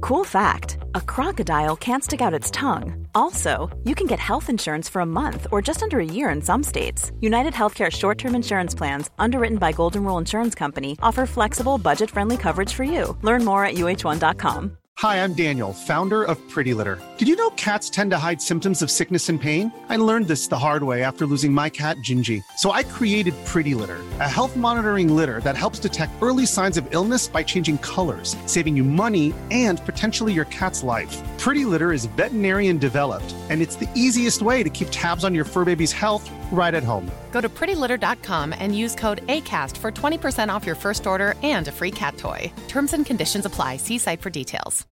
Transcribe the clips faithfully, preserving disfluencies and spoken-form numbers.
Cool fact, a crocodile can't stick out its tongue. Also, you can get health insurance for a month or just under a year in some states. United Healthcare short-term insurance plans, underwritten by Golden Rule Insurance Company, offer flexible, budget-friendly coverage for you. Learn more at U H one dot com. Hi, I'm Daniel, founder of Pretty Litter. Did you know cats tend to hide symptoms of sickness and pain? I learned this the hard way after losing my cat, Gingy. So I created Pretty Litter, a health monitoring litter that helps detect early signs of illness by changing colors, saving you money and potentially your cat's life. Pretty Litter is veterinarian developed, and it's the easiest way to keep tabs on your fur baby's health right at home. Go to pretty litter dot com and use code ACAST for twenty percent off your first order and a free cat toy. Terms and conditions apply. See site for details.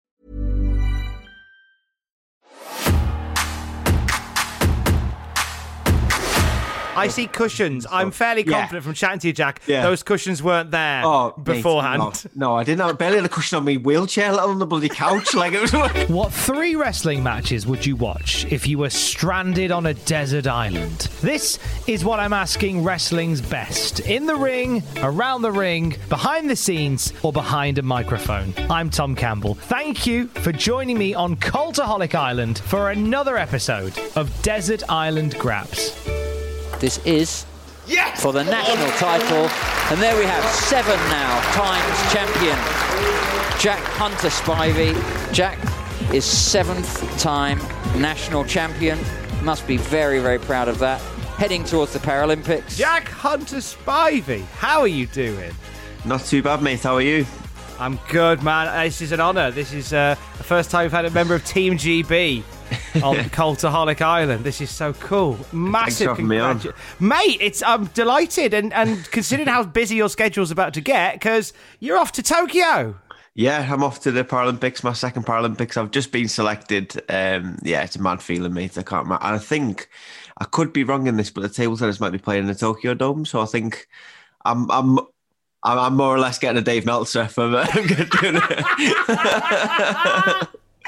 I see cushions. I'm fairly confident yeah. from chatting to you, Jack. Yeah. Those cushions weren't there oh, beforehand. Mate, no. no, I didn't have barely had a cushion on my wheelchair, let alone the bloody couch. Like it was. Like... What three wrestling matches would you watch if you were stranded on a desert island? This is what I'm asking wrestling's best. In the ring, around the ring, behind the scenes, or behind a microphone. I'm Tom Campbell. Thank you for joining me on Cultaholic Island for another episode of Desert Island Graps. This is yes! for the national title. And there we have seven now times champion, Jack Hunter Spivey. Jack is seventh time national champion. Must be very, very proud of that. Heading towards the Paralympics. Jack Hunter Spivey, how are you doing? Not too bad, mate. How are you? I'm good, man. This is an honour. This is uh, the first time we've had a member of Team G B on Cultaholic Island. This is so cool. Massive congratulations. Mate, it's, I'm delighted. And, and considering how busy your schedule's about to get, because you're off to Tokyo. Yeah, I'm off to the Paralympics, my second Paralympics. I've just been selected. Um, yeah, it's a mad feeling, mate. I can't. I think I could be wrong in this, but the table tennis might be playing in the Tokyo Dome. So I think I'm... I'm I'm more or less getting a Dave Meltzer from uh, doing it.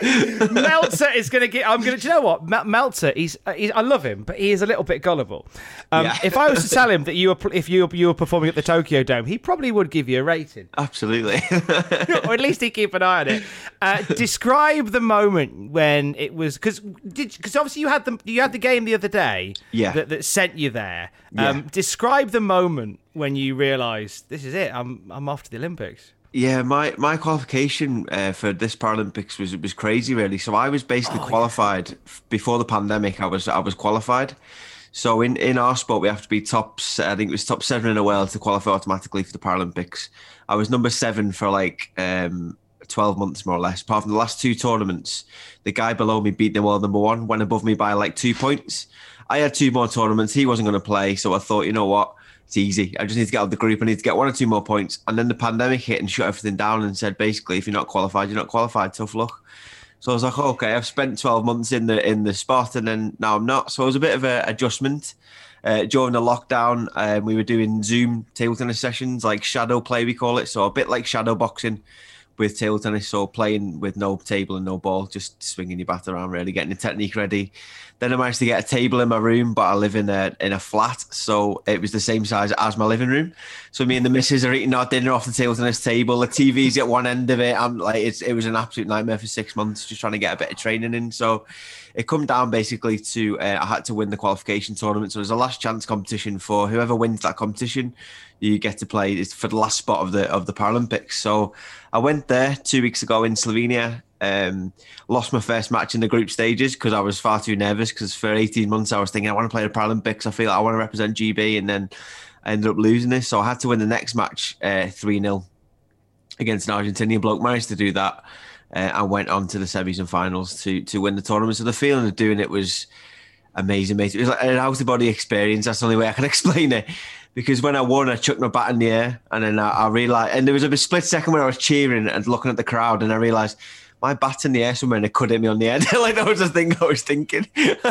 Meltzer is going to get. I'm going to. Do you know what? Mel- Meltzer, he's, he's. I love him, but he is a little bit gullible. Um, yeah. If I was to tell him that you were, if you were, you were performing at the Tokyo Dome, he probably would give you a rating. Absolutely, or at least he'd keep an eye on it. Uh, describe the moment when it was because because obviously you had the you had the game the other day. Yeah. That, that sent you there. Um, yeah. Describe the moment when you realised this is it. I'm I'm off to the Olympics. Yeah, my, my qualification uh, for this Paralympics was was crazy, really. So I was basically oh, qualified yeah. before the pandemic. I was I was qualified. So in, in our sport, we have to be top. I think it was top seven in the world to qualify automatically for the Paralympics. I was number seven for like um, twelve months, more or less. Apart from the last two tournaments, the guy below me beat the world number one, went above me by like two points. I had two more tournaments. He wasn't going to play, so I thought, you know what? It's easy. I just need to get out of the group. I need to get one or two more points. And then the pandemic hit and shut everything down and said, basically, if you're not qualified, you're not qualified. Tough luck. So I was like, oh, okay, I've spent twelve months in the in the spot and then now I'm not. So it was a bit of an adjustment. Uh, during the lockdown, um, we were doing Zoom table tennis sessions, like shadow play, we call it. So a bit like shadow boxing with table tennis. So playing with no table and no ball, just swinging your bat around, really getting the technique ready. Then I managed to get a table in my room, but I live in a in a flat, so it was the same size as my living room. So me and the missus are eating our dinner off the table tennis table. The T V's at one end of it. I'm like, it's it was an absolute nightmare for six months, just trying to get a bit of training in. So it come down basically to uh, I had to win the qualification tournament. So there's a last chance competition for whoever wins that competition. You get to play it's for the last spot of the of the Paralympics. So I went there two weeks ago in Slovenia. Um, lost my first match in the group stages because I was far too nervous, because for eighteen months I was thinking I want to play the Paralympics, I feel like I want to represent G B, and then I ended up losing this. So I had to win the next match uh, three nil against an Argentinian bloke. Managed to do that uh, and went on to the semis and finals to to win the tournament. So the feeling of doing it was amazing, mate. It was like an out-of-body experience. That's the only way I can explain it. Because when I won, I chucked my bat in the air, and then I, I realised, and there was a split second where I was cheering and looking at the crowd, and I realised my bat's in the air somewhere and it could hit me on the head. Like, that was the thing I was thinking.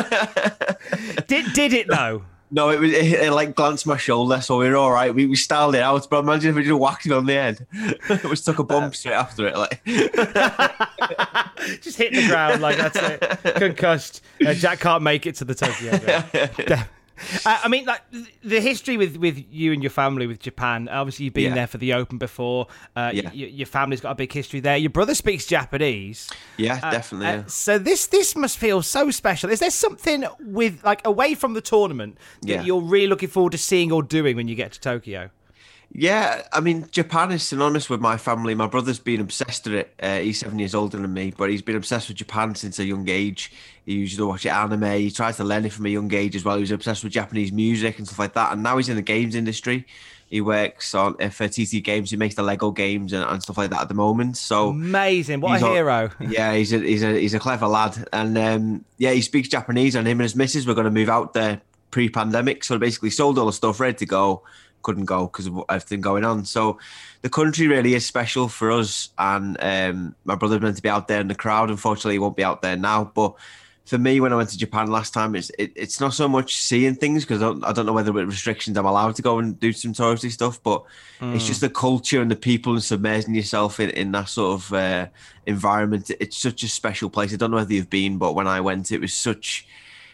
did did it though? No, it was it, it like glanced my shoulder, so we were all right. We, we styled it out, but imagine if we just whacked it on the head. It was took a bump straight after it, like just hit the ground like that's it. Concussed. Uh, Jack can't make it to the Tokyo game. uh, I mean, like the history with, with you and your family with Japan. Obviously, you've been yeah. there for the Open before. Uh, yeah. y- your family's got a big history there. Your brother speaks Japanese. Yeah, uh, definitely. Uh, yeah. So this this must feel so special. Is there something with like away from the tournament that yeah. you're really looking forward to seeing or doing when you get to Tokyo? Yeah, I mean, Japan is synonymous with my family. My brother's been obsessed with it. Uh, he's seven years older than me, but he's been obsessed with Japan since a young age. He used to watch anime. He tried to learn it from a young age as well. He was obsessed with Japanese music and stuff like that. And now he's in the games industry. He works on uh, for T T Games. He makes the Lego games and, and stuff like that at the moment. So amazing! What a all, hero! Yeah, he's a he's a he's a clever lad, and um, yeah, he speaks Japanese. And him and his missus were going to move out there pre-pandemic, so they basically sold all the stuff, ready to go. Couldn't go because of everything going on. So the country really is special for us, and um, my brother's meant to be out there in the crowd. Unfortunately, he won't be out there now. But for me, when I went to Japan last time, it's it, it's not so much seeing things because I don't, I don't know whether with restrictions I'm allowed to go and do some touristy stuff, but mm. it's just the culture and the people and submerging yourself in, in that sort of uh, environment. It's such a special place. I don't know whether you've been, but when I went, it was such...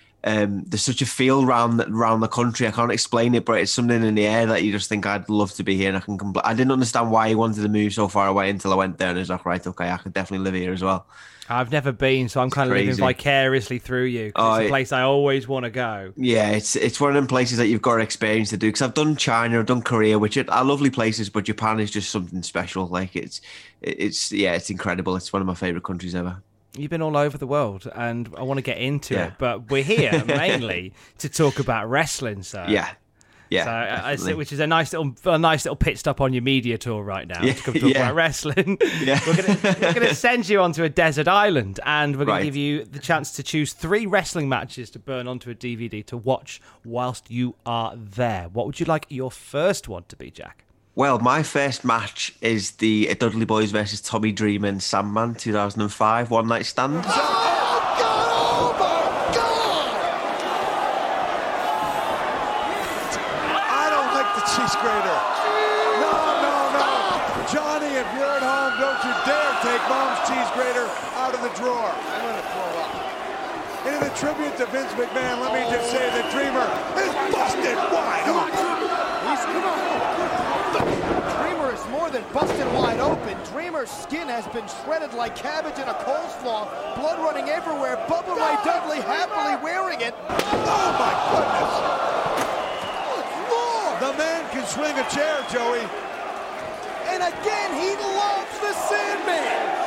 Um, there's such a feel around around the country. I can't explain it, but it's something in the air that you just think I'd love to be here. And I can. Compl- I didn't understand why he wanted to move so far away until I went there, and I was like, right, okay, I could definitely live here as well. I've never been, so I'm it's kind crazy. of living vicariously through you. Oh, it's a it, place I always want to go. Yeah, it's it's one of them places that you've got to experience to do. Because I've done China, I've done Korea, which are lovely places, but Japan is just something special. Like it's it's yeah, it's incredible. It's one of my favorite countries ever. You've been all over the world, and I want to get into yeah. it, but we're here mainly to talk about wrestling. So yeah, yeah, so I, I, which is a nice little, a nice little pit stop on your media tour right now yeah, to come talk yeah. about wrestling. Yeah. we're going we're gonna send you onto a desert island, and we're going right. to give you the chance to choose three wrestling matches to burn onto a D V D to watch whilst you are there. What would you like your first one to be, Jack? Well, my first match is the Dudley Boys versus Tommy Dreamer and Sandman two thousand five One Night Stand. Oh, God! Oh, my God! I don't like the cheese grater. No, no, no. Johnny, if you're at home, don't you dare take Mom's cheese grater out of the drawer. I'm going to throw up. In a tribute to Vince McMahon, let me just say that Dreamer is busted wide open. He's, come on. Dreamer is more than busted wide open. Dreamer's skin has been shredded like cabbage in a coleslaw. Blood running everywhere. Bubba Ray Dudley happily wearing it. Oh, my goodness. Lord. The man can swing a chair, Joey. And again, he loves the Sandman.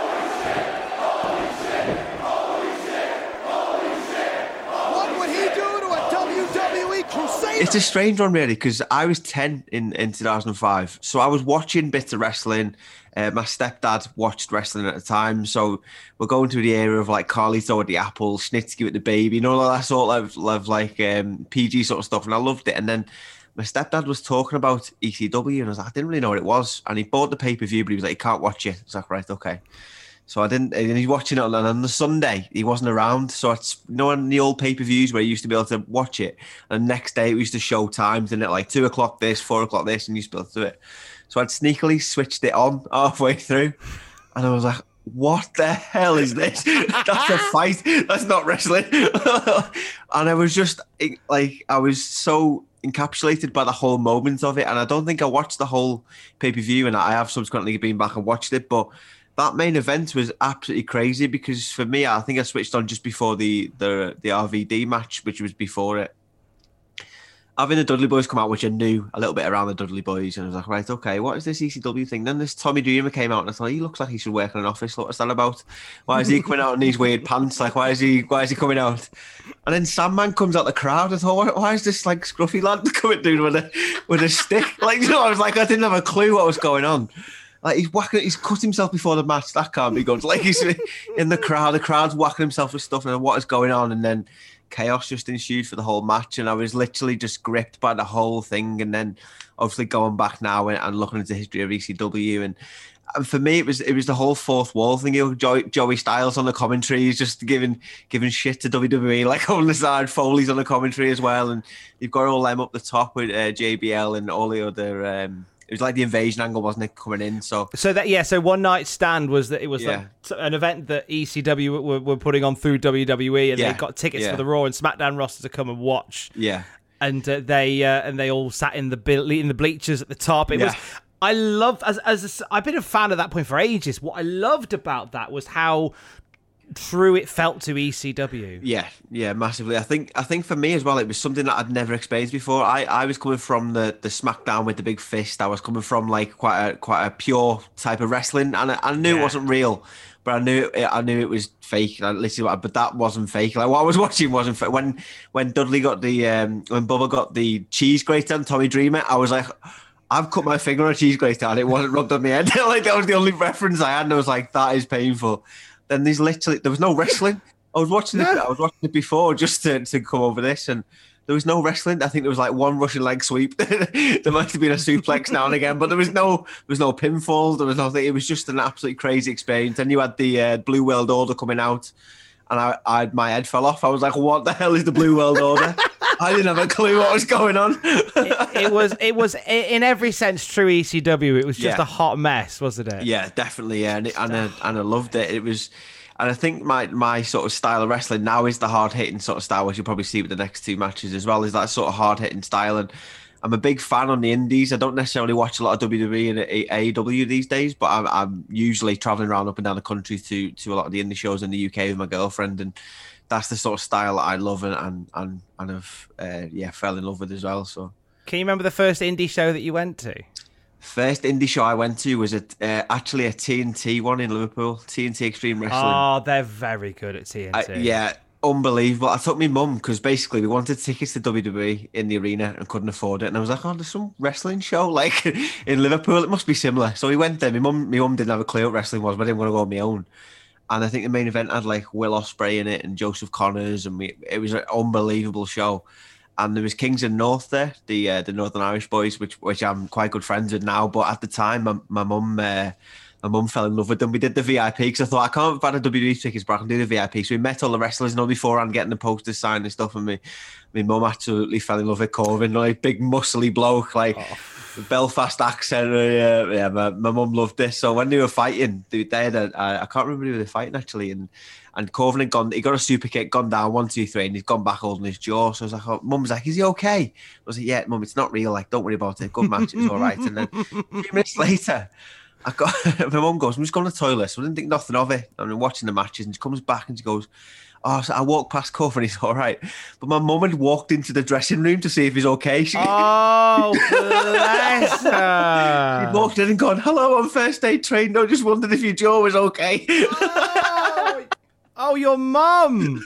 What would he do to a W W E Crusader? It's a strange one, really, because I was ten in, in two thousand five. So I was watching bits of wrestling. Uh, my stepdad watched wrestling at the time. So we're going through the era of like Carlito with the apple, Snitsky with the baby, you know, all that sort of, of like um, P G sort of stuff. And I loved it. And then my stepdad was talking about E C W, and I was like, I didn't really know what it was. And he bought the pay-per-view, but he was like, you can't watch it. I was like, right, okay. So I didn't, and he's watching it on, on the Sunday. He wasn't around. So it's, you know, on the old pay-per-views where you used to be able to watch it. And the next day we used to show times, and at like two o'clock this, four o'clock this, and you used to be able to do it. So I'd sneakily switched it on halfway through. And I was like, what the hell is this? That's a fight. That's not wrestling. And I was just like, I was so encapsulated by the whole moment of it. And I don't think I watched the whole pay-per-view, and I have subsequently been back and watched it. But that main event was absolutely crazy because for me, I think I switched on just before the the, the R V D match, which was before it. Having the Dudley Boys come out, which I knew a little bit around the Dudley Boys, and I was like, right, okay, what is this E C W thing? Then this Tommy Dreamer came out, and I thought, he looks like he should work in an office. What's that about? Why is he coming out in these weird pants? Like, why is he why is he coming out? And then Sandman comes out the crowd. I thought, why, why is this like scruffy lad coming dude with a with a stick? Like, you know, I was like, I didn't have a clue what was going on. Like, he's whacking, he's cut himself before the match. That can't be good. Like, he's in the crowd, the crowd's whacking himself with stuff, and what is going on? And then chaos just ensued for the whole match, and I was literally just gripped by the whole thing. And then obviously going back now and, and looking into the history of E C W, and, and for me it was it was the whole fourth wall thing. You know, Joey, Joey Styles on the commentary, he's just giving giving shit to W W E, like on the side. Foley's on the commentary as well, and you've got all them up the top with uh, J B L and all the other um, it was like the invasion angle, wasn't it, coming in? So, so that yeah. So one night stand was that it was Yeah. like an event that E C W were, were putting on through W W E, and Yeah. they got tickets Yeah. for the Raw and SmackDown roster to come and watch. yeah. And uh, they uh, and they all sat in the ble- in the bleachers at the top. It Yeah. was. I loved as as a, I've been a fan of that point for ages. What I loved about that was how true it felt to E C W. Yeah, yeah, massively. I think I think for me as well, it was something that I'd never experienced before. I, I was coming from the, the SmackDown with the big fist. I was coming from like quite a quite a pure type of wrestling, and I, I knew Yeah. it wasn't real, but I knew it, I knew it was fake. Like, literally, but that wasn't fake. Like what I was watching wasn't fake. When when Dudley got the um, when Bubba got the cheese grater on Tommy Dreamer, I was like, I've cut my finger on a cheese grater and it wasn't rubbed on my head. Like that was the only reference I had, and I was like, that is painful. Then there's literally there was no wrestling. I was watching it. I was watching it before just to, to come over this, and there was no wrestling. I think there was like one Russian leg sweep. There might have been a suplex now and again, but there was no there was no pinfall. There was nothing. It was just an absolutely crazy experience. And you had the uh, Blue World Order coming out, and I, I my head fell off. I was like, "What the hell is the Blue World Order?" I didn't have a clue what was going on. it, it was it was in every sense true E C W. It was just Yeah. a hot mess, wasn't it? Yeah, definitely. Yeah, and it, and, I, and I loved it. It was, and I think my my sort of style of wrestling now is the hard hitting sort of style, which you'll probably see with the next two matches as well. Is that sort of hard hitting style, and I'm a big fan on the indies. I don't necessarily watch a lot of W W E and A E W these days, but I'm, I'm usually traveling around up and down the country to to a lot of the indie shows in the U K with my girlfriend, and that's the sort of style that I love and and and, and have uh, yeah fell in love with as well. So, Can you remember the first indie show that you went to? first indie show I went to was a, uh, actually a T N T one in Liverpool, T N T Extreme Wrestling. Oh, they're very good at T N T. I, yeah, unbelievable. I took my mum because basically we wanted tickets to W W E in the arena and couldn't afford it. And I was like, oh, there's some wrestling show like in Liverpool. It must be similar. So we went there. My mum, my mum didn't have a clue what wrestling was, but I didn't want to go on my own. And I think the main event had like Will Ospreay in it and Joseph Connors, and we, it was an unbelievable show. And there was Kings and North there, the uh, the Northern Irish boys, which which I'm quite good friends with now. But at the time, my my mum uh, my mum fell in love with them. We did the V I P because I thought I can't buy the W W E tickets, but I can do the V I P. So we met all the wrestlers, you know, beforehand, getting the posters signed and stuff. And me, my mum absolutely fell in love with Corbin, like big muscly bloke, like. Oh. Belfast accent, uh, yeah. My, my mum loved this. So when they were fighting, they, they had a, I can't remember who they were fighting actually, and and Corbin had gone. He got a super kick, gone down one, two, three, and he's gone back holding his jaw. So I was like, oh, Mum was like, "Is he okay?" I was like, "Yeah, Mum, it's not real. Like, don't worry about it. Good match, it's all right." And then a few minutes later, I got my mum goes, "I'm just going to the toilet." So I didn't think nothing of it. I've been watching the matches, and she comes back and she goes, oh, so I walked past Corbin and he's all right. But my mum had walked into the dressing room to see if he's okay. She, oh, bless her. She walked in and gone, hello, I'm first aid trained. I just wondered if your jaw was okay. Oh, oh your mum.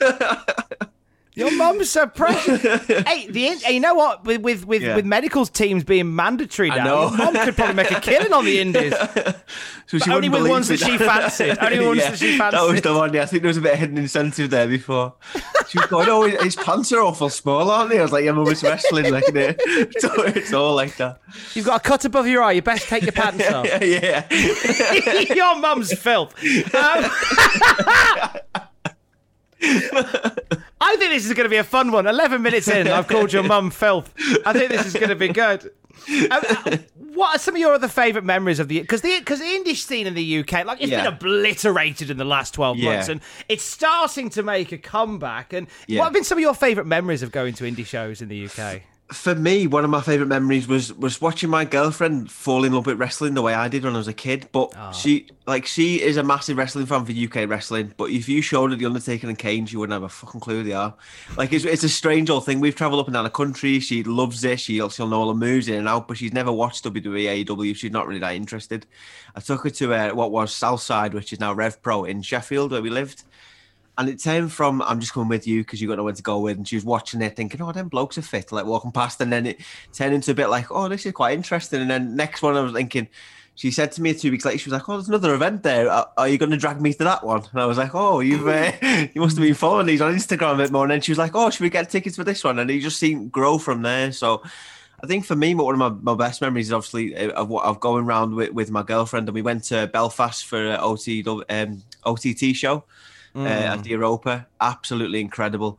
Your mum's so precious. Hey, the hey, you know what? With with with, yeah. with medical teams being mandatory now, your mum could probably make a killing on the indies. So she only with ones that she fancied. Only ones yeah, that she fancied. That was the one. Yeah, I think there was a bit of hidden incentive there before. She was going, "Oh, his pants are awful small, aren't they?" I was like, "Yeah, mum is wrestling, like it." So it's all like that. You've got a cut above your eye. You best take your pants off. Yeah, yeah. Your mum's filth. Um, I think this is going to be a fun one. eleven minutes in, I've called your mum filth. I think this is going to be good. Um, what are some of your other favourite memories of the... Because the because the indie scene in the U K, like, it's yeah. been obliterated in the last twelve yeah. months, and it's starting to make a comeback. And yeah. what have been some of your favourite memories of going to indie shows in the U K? For me, one of my favourite memories was was watching my girlfriend fall in love with wrestling the way I did when I was a kid. But oh. she like she is a massive wrestling fan for U K wrestling. But if you showed her The Undertaker and Kane, she wouldn't have a fucking clue who they are. Like, it's, it's a strange old thing. We've travelled up and down the country. She loves it. She'll, she'll know all the moves in and out, but she's never watched W W E, A E W. She's not really that interested. I took her to uh, what was Southside, which is now Rev Pro in Sheffield, where we lived. And it turned from, I'm just coming with you because you've got nowhere to go with. And she was watching it thinking, oh, them blokes are fit, like walking past. And then it turned into a bit like, oh, this is quite interesting. And then next one I was thinking, she said to me two weeks later, she was like, oh, there's another event there. Are, are you going to drag me to that one? And I was like, oh, you've uh, you must have been following these on Instagram a bit more. And then she was like, oh, should we get tickets for this one? And it just seemed grow from there. So I think for me, one of my, my best memories is obviously of what of going around with, with my girlfriend. And we went to Belfast for an O T, um, O T T show. Mm. Uh, at the Europa, absolutely incredible.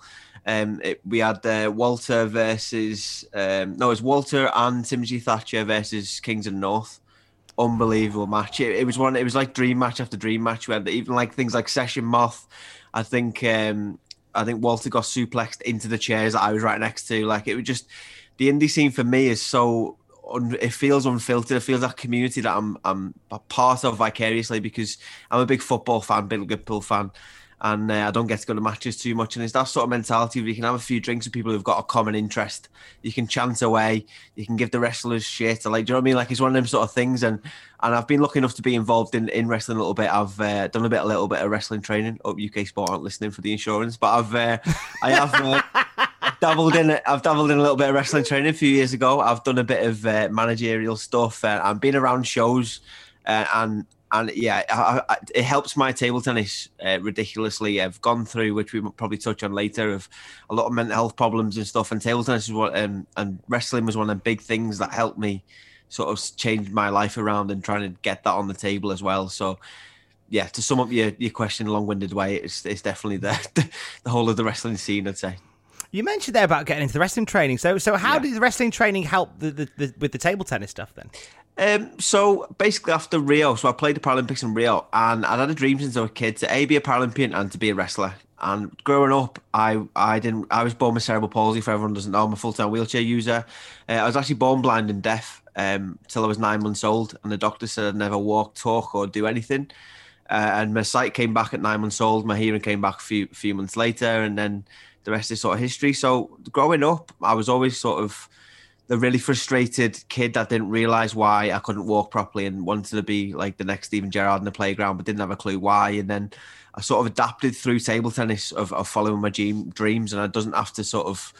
Um, it, we had uh, Walter versus um, no, it was Walter and Timothy Thatcher versus Kings of the North. Unbelievable match. It, it was one. It was like dream match after dream match. We had even like things like Session Moth. I think um, I think Walter got suplexed into the chairs that I was right next to. Like it was just the indie scene for me is so. Un, it feels unfiltered. It feels like a community that I'm I'm a part of vicariously because I'm a big football fan, big Liverpool fan. And uh, I don't get to go to matches too much. And it's that sort of mentality where you can have a few drinks with people who've got a common interest. You can chant away. You can give the wrestlers shit. Like, do you know what I mean? Like, it's one of them sort of things. And and I've been lucky enough to be involved in, in wrestling a little bit. I've uh, done a bit, a little bit of wrestling training. Hope U K Sport aren't listening for the insurance. But I've, uh, I have uh, dabbled in it. I've dabbled in a little bit of wrestling training a few years ago. I've done a bit of uh, managerial stuff. Uh, I've been around shows uh, and. And yeah, I, I, it helps my table tennis uh, ridiculously. I've gone through, which we will probably touch on later, of a lot of mental health problems and stuff. And table tennis is what, um, and wrestling was one of the big things that helped me sort of change my life around and trying to get that on the table as well. So yeah, to sum up your, your question in a long-winded way, it's it's definitely the, the the whole of the wrestling scene, I'd say. You mentioned there about getting into the wrestling training. So so how yeah. did the wrestling training help the, the, the, with the table tennis stuff then? Um, so basically after Rio, so I played the Paralympics in Rio and I'd had a dream since I was a kid to A, be a Paralympian and to be a wrestler. And growing up, I I didn't I was born with cerebral palsy, for everyone who doesn't know. I'm a full-time wheelchair user. Uh, I was actually born blind and deaf um, till I was nine months old. And the doctor said I'd never walk, talk or do anything. Uh, and my sight came back at nine months old. My hearing came back a few, few months later. And then the rest is sort of history. So growing up, I was always sort of the really frustrated kid that didn't realise why I couldn't walk properly and wanted to be like the next Steven Gerrard in the playground, but didn't have a clue why. And then I sort of adapted through table tennis of, of following my dream, dreams, and I doesn't have to sort of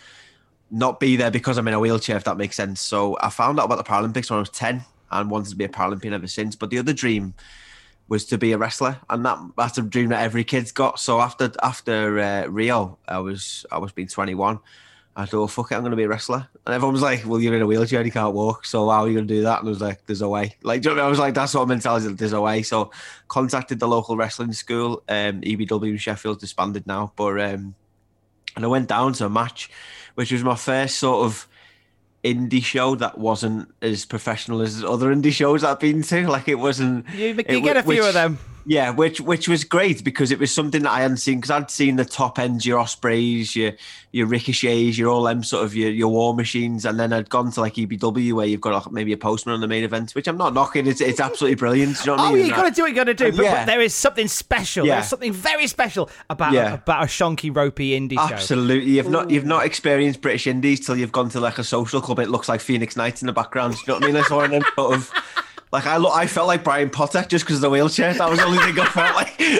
not be there because I'm in a wheelchair, if that makes sense. So I found out about the Paralympics when I was ten and wanted to be a Paralympian ever since. But the other dream was to be a wrestler, and that that's a dream that every kid's got. So after after uh, Rio, I was I was being twenty-one. I thought, oh, fuck it, I'm going to be a wrestler. And everyone was like, well, you're in a wheelchair and you can't walk, so how are you going to do that? And I was like, there's a way. Like, do you know what I mean? I was like, that sort of mentality, there's a way. So contacted the local wrestling school, um, E B W in Sheffield, disbanded now. But um, and I went down to a match, which was my first sort of indie show that wasn't as professional as other indie shows I've been to. Like, it wasn't... You, you it, get a few which, of them. Yeah, which which was great because it was something that I hadn't seen, because I'd seen the top ends, your Ospreys, your your Ricochets, your all them sort of your, your War Machines, and then I'd gone to like E B W where you've got like maybe a postman on the main event, which I'm not knocking. It's it's absolutely brilliant. Do you know what oh, I mean? you got to do what you got to do, but, yeah. but there is something special. Yeah. There's something very special about yeah. about a shonky, ropey indie show. Absolutely, you've not you've not experienced British indies till you've gone to like a social club. It looks like Phoenix Nights in the background. Do you know what I mean? That's one of them sort of. Like, I look, I felt like Brian Potter just because of the wheelchair. That was the only thing I felt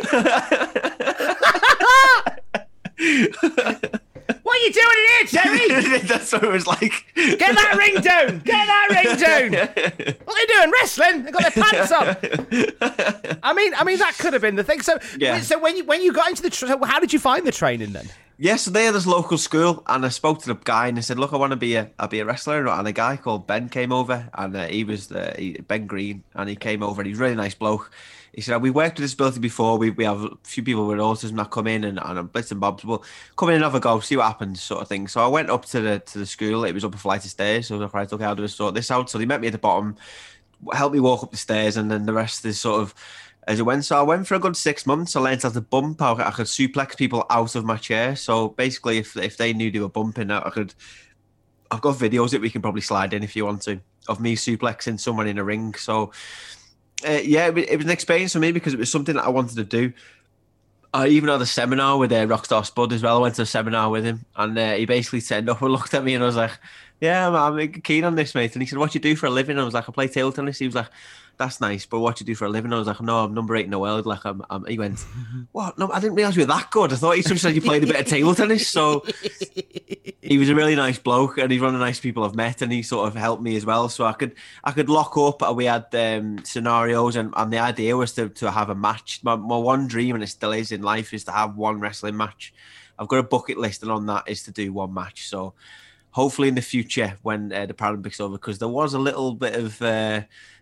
like. What are you doing in here, Terry? That's what it was like. Get that ring down! Get that ring down! What are they doing? Wrestling? They got their pants up. I mean, I mean that could have been the thing. So, yeah. so when you when you got into the, tra- how did you find the training then? Yeah, so they had this local school, and I spoke to the guy, and I said, "Look, I want to be a, I'll be a wrestler." And a guy called Ben came over, and uh, he was the he, Ben Green, and he came over, and he's a really nice bloke. He said, "We worked with disability before. We we have a few people with autism that come in, and and bits and bobs. We'll come in and have a go, see what happens, sort of thing." So I went up to the to the school. It was up a flight of stairs, so I was like, "Right, okay, how do I sort this out?" So they met me at the bottom, helped me walk up the stairs, and then the rest is sort of as it went. So I went for a good six months. I learned how to bump. I, I could suplex people out of my chair. So basically, if if they knew they were bumping, I could. I've got videos that we can probably slide in if you want to, of me suplexing someone in a ring. So uh, yeah, it, it was an experience for me because it was something that I wanted to do. I even had a seminar with uh, Rockstar Spud as well. I went to a seminar with him, and uh, he basically turned up and looked at me, and I was like, "Yeah, I'm, I'm keen on this, mate." And he said, "What do you do for a living?" I was like, "I play table tennis." He was like, "That's nice, but what do you do for a living?" I was like, "No, I'm number eight in the world." Like, I'm, I'm he went, "What? No, I didn't realise you were that good. I thought you just said you played a bit of table tennis." So he was a really nice bloke, and he's one of the nice people I've met, and he sort of helped me as well. So I could I could lock up. We had um, scenarios, and, and the idea was to, to have a match. My, my one dream, and it still is in life, is to have one wrestling match. I've got a bucket list, and on that is to do one match. So hopefully in the future when uh, the Paralympics over, because there was a little bit of... Uh,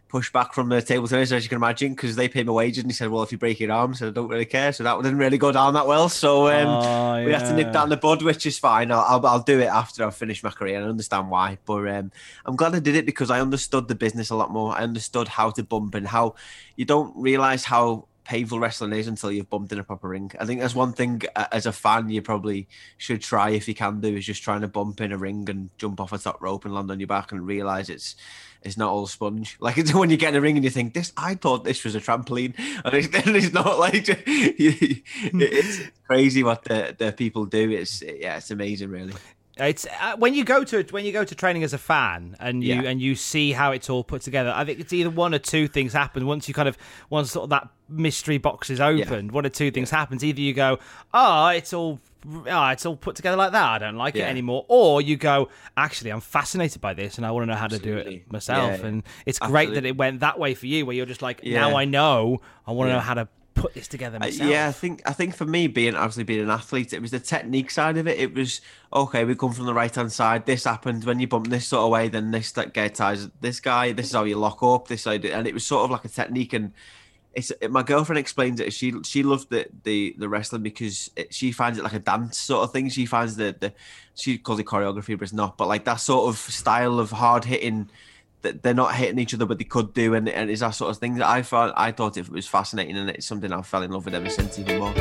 pushback from the table tennis, as you can imagine, because they pay my wages. And he said, well, if you break your arm, so I don't really care. So that didn't really go down that well. So um, oh, yeah. we had to nip down the bud, which is fine. I'll, I'll, I'll do it after I've finished my career. I understand why. But um, I'm glad I did it because I understood the business a lot more. I understood how to bump and how you don't realise how painful wrestling is until you've bumped in a proper ring. I think that's one thing uh, as a fan you probably should try if you can do, is just trying to bump in a ring and jump off a top rope and land on your back and realise it's it's not all sponge. Like it's when you get in a ring and you think, "This, I thought this was a trampoline," and it's, and it's not. Like it's crazy what the, the people do. It's yeah, it's amazing, really. It's uh, when you go to when you go to training as a fan and you Yeah. and you see how it's all put together. I think it's either one or two things happen once you kind of once sort of that mystery box is opened. Yeah. One or two things yeah. happens. Either you go, "Oh, it's all." Oh, it's all put together like that. I don't like Yeah. it anymore. Or you go, actually, I'm fascinated by this and I want to know how Absolutely. to do it myself. Yeah. And it's great Absolutely. that it went that way for you, where you're just like, Yeah. now I know. I want to Yeah. know how to put this together Uh, myself. yeah, I think I think for me, being obviously being an athlete, it was the technique side of it. It was okay. We come from the right hand side. This happened when you bump this sort of way. Then this that guy ties this guy. This is how you lock up. This side, and it was sort of like a technique. And it's it, my girlfriend explains it. She she loved the the, the wrestling because it, she finds it like a dance sort of thing. She finds the the she calls it choreography, but it's not. But like that sort of style of hard hitting. That they're not hitting each other, but they could do, and, and it's that sort of thing that I thought I thought it was fascinating, and it's something I fell in love with ever since, even more.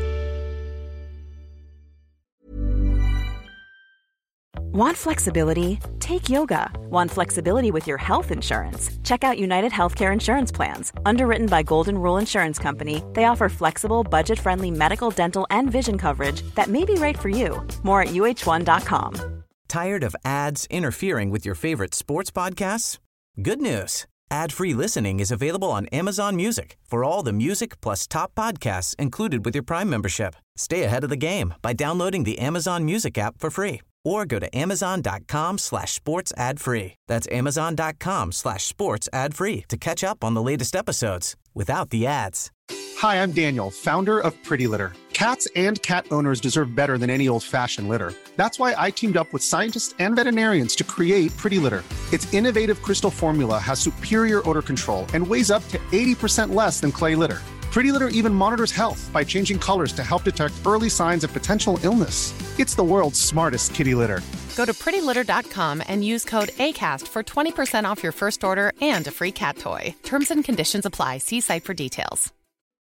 Want flexibility? Take yoga. Want flexibility with your health insurance? Check out United Healthcare Insurance Plans. Underwritten by Golden Rule Insurance Company, they offer flexible, budget-friendly medical, dental, and vision coverage that may be right for you. More at U H one dot com. Tired of ads interfering with your favorite sports podcasts? Good news. Ad-free listening is available on Amazon Music for all the music plus top podcasts included with your Prime membership. Stay ahead of the game by downloading the Amazon Music app for free or go to amazon.com slash sports ad free. That's amazon.com slash sports ad free to catch up on the latest episodes without the ads. Hi, I'm Daniel, founder of Pretty Litter. Cats and cat owners deserve better than any old-fashioned litter. That's why I teamed up with scientists and veterinarians to create Pretty Litter. Its innovative crystal formula has superior odor control and weighs up to eighty percent less than clay litter. Pretty Litter even monitors health by changing colors to help detect early signs of potential illness. It's the world's smartest kitty litter. Go to pretty litter dot com and use code ACAST for twenty percent off your first order and a free cat toy. Terms and conditions apply. See site for details.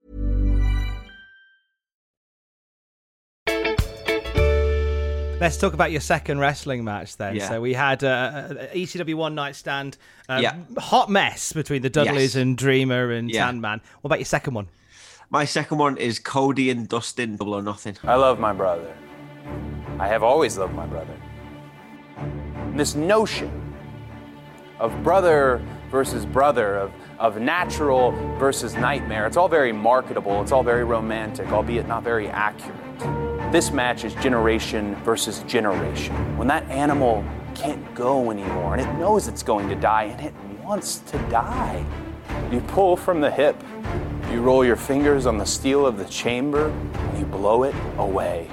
Let's talk about your second wrestling match then. Yeah. So we had uh, a E C W One Night Stand, uh, Yeah. hot mess between the Dudleys Yes. and Dreamer and Yeah. Sandman. What about your second one? My second one is Cody and Dustin, Double or Nothing. I love my brother. I have always loved my brother. And this notion of brother versus brother, of, of natural versus nightmare, it's all very marketable, it's all very romantic, albeit not very accurate. This match is generation versus generation. When that animal can't go anymore and it knows it's going to die and it wants to die, you pull from the hip, you roll your fingers on the steel of the chamber, and you blow it away.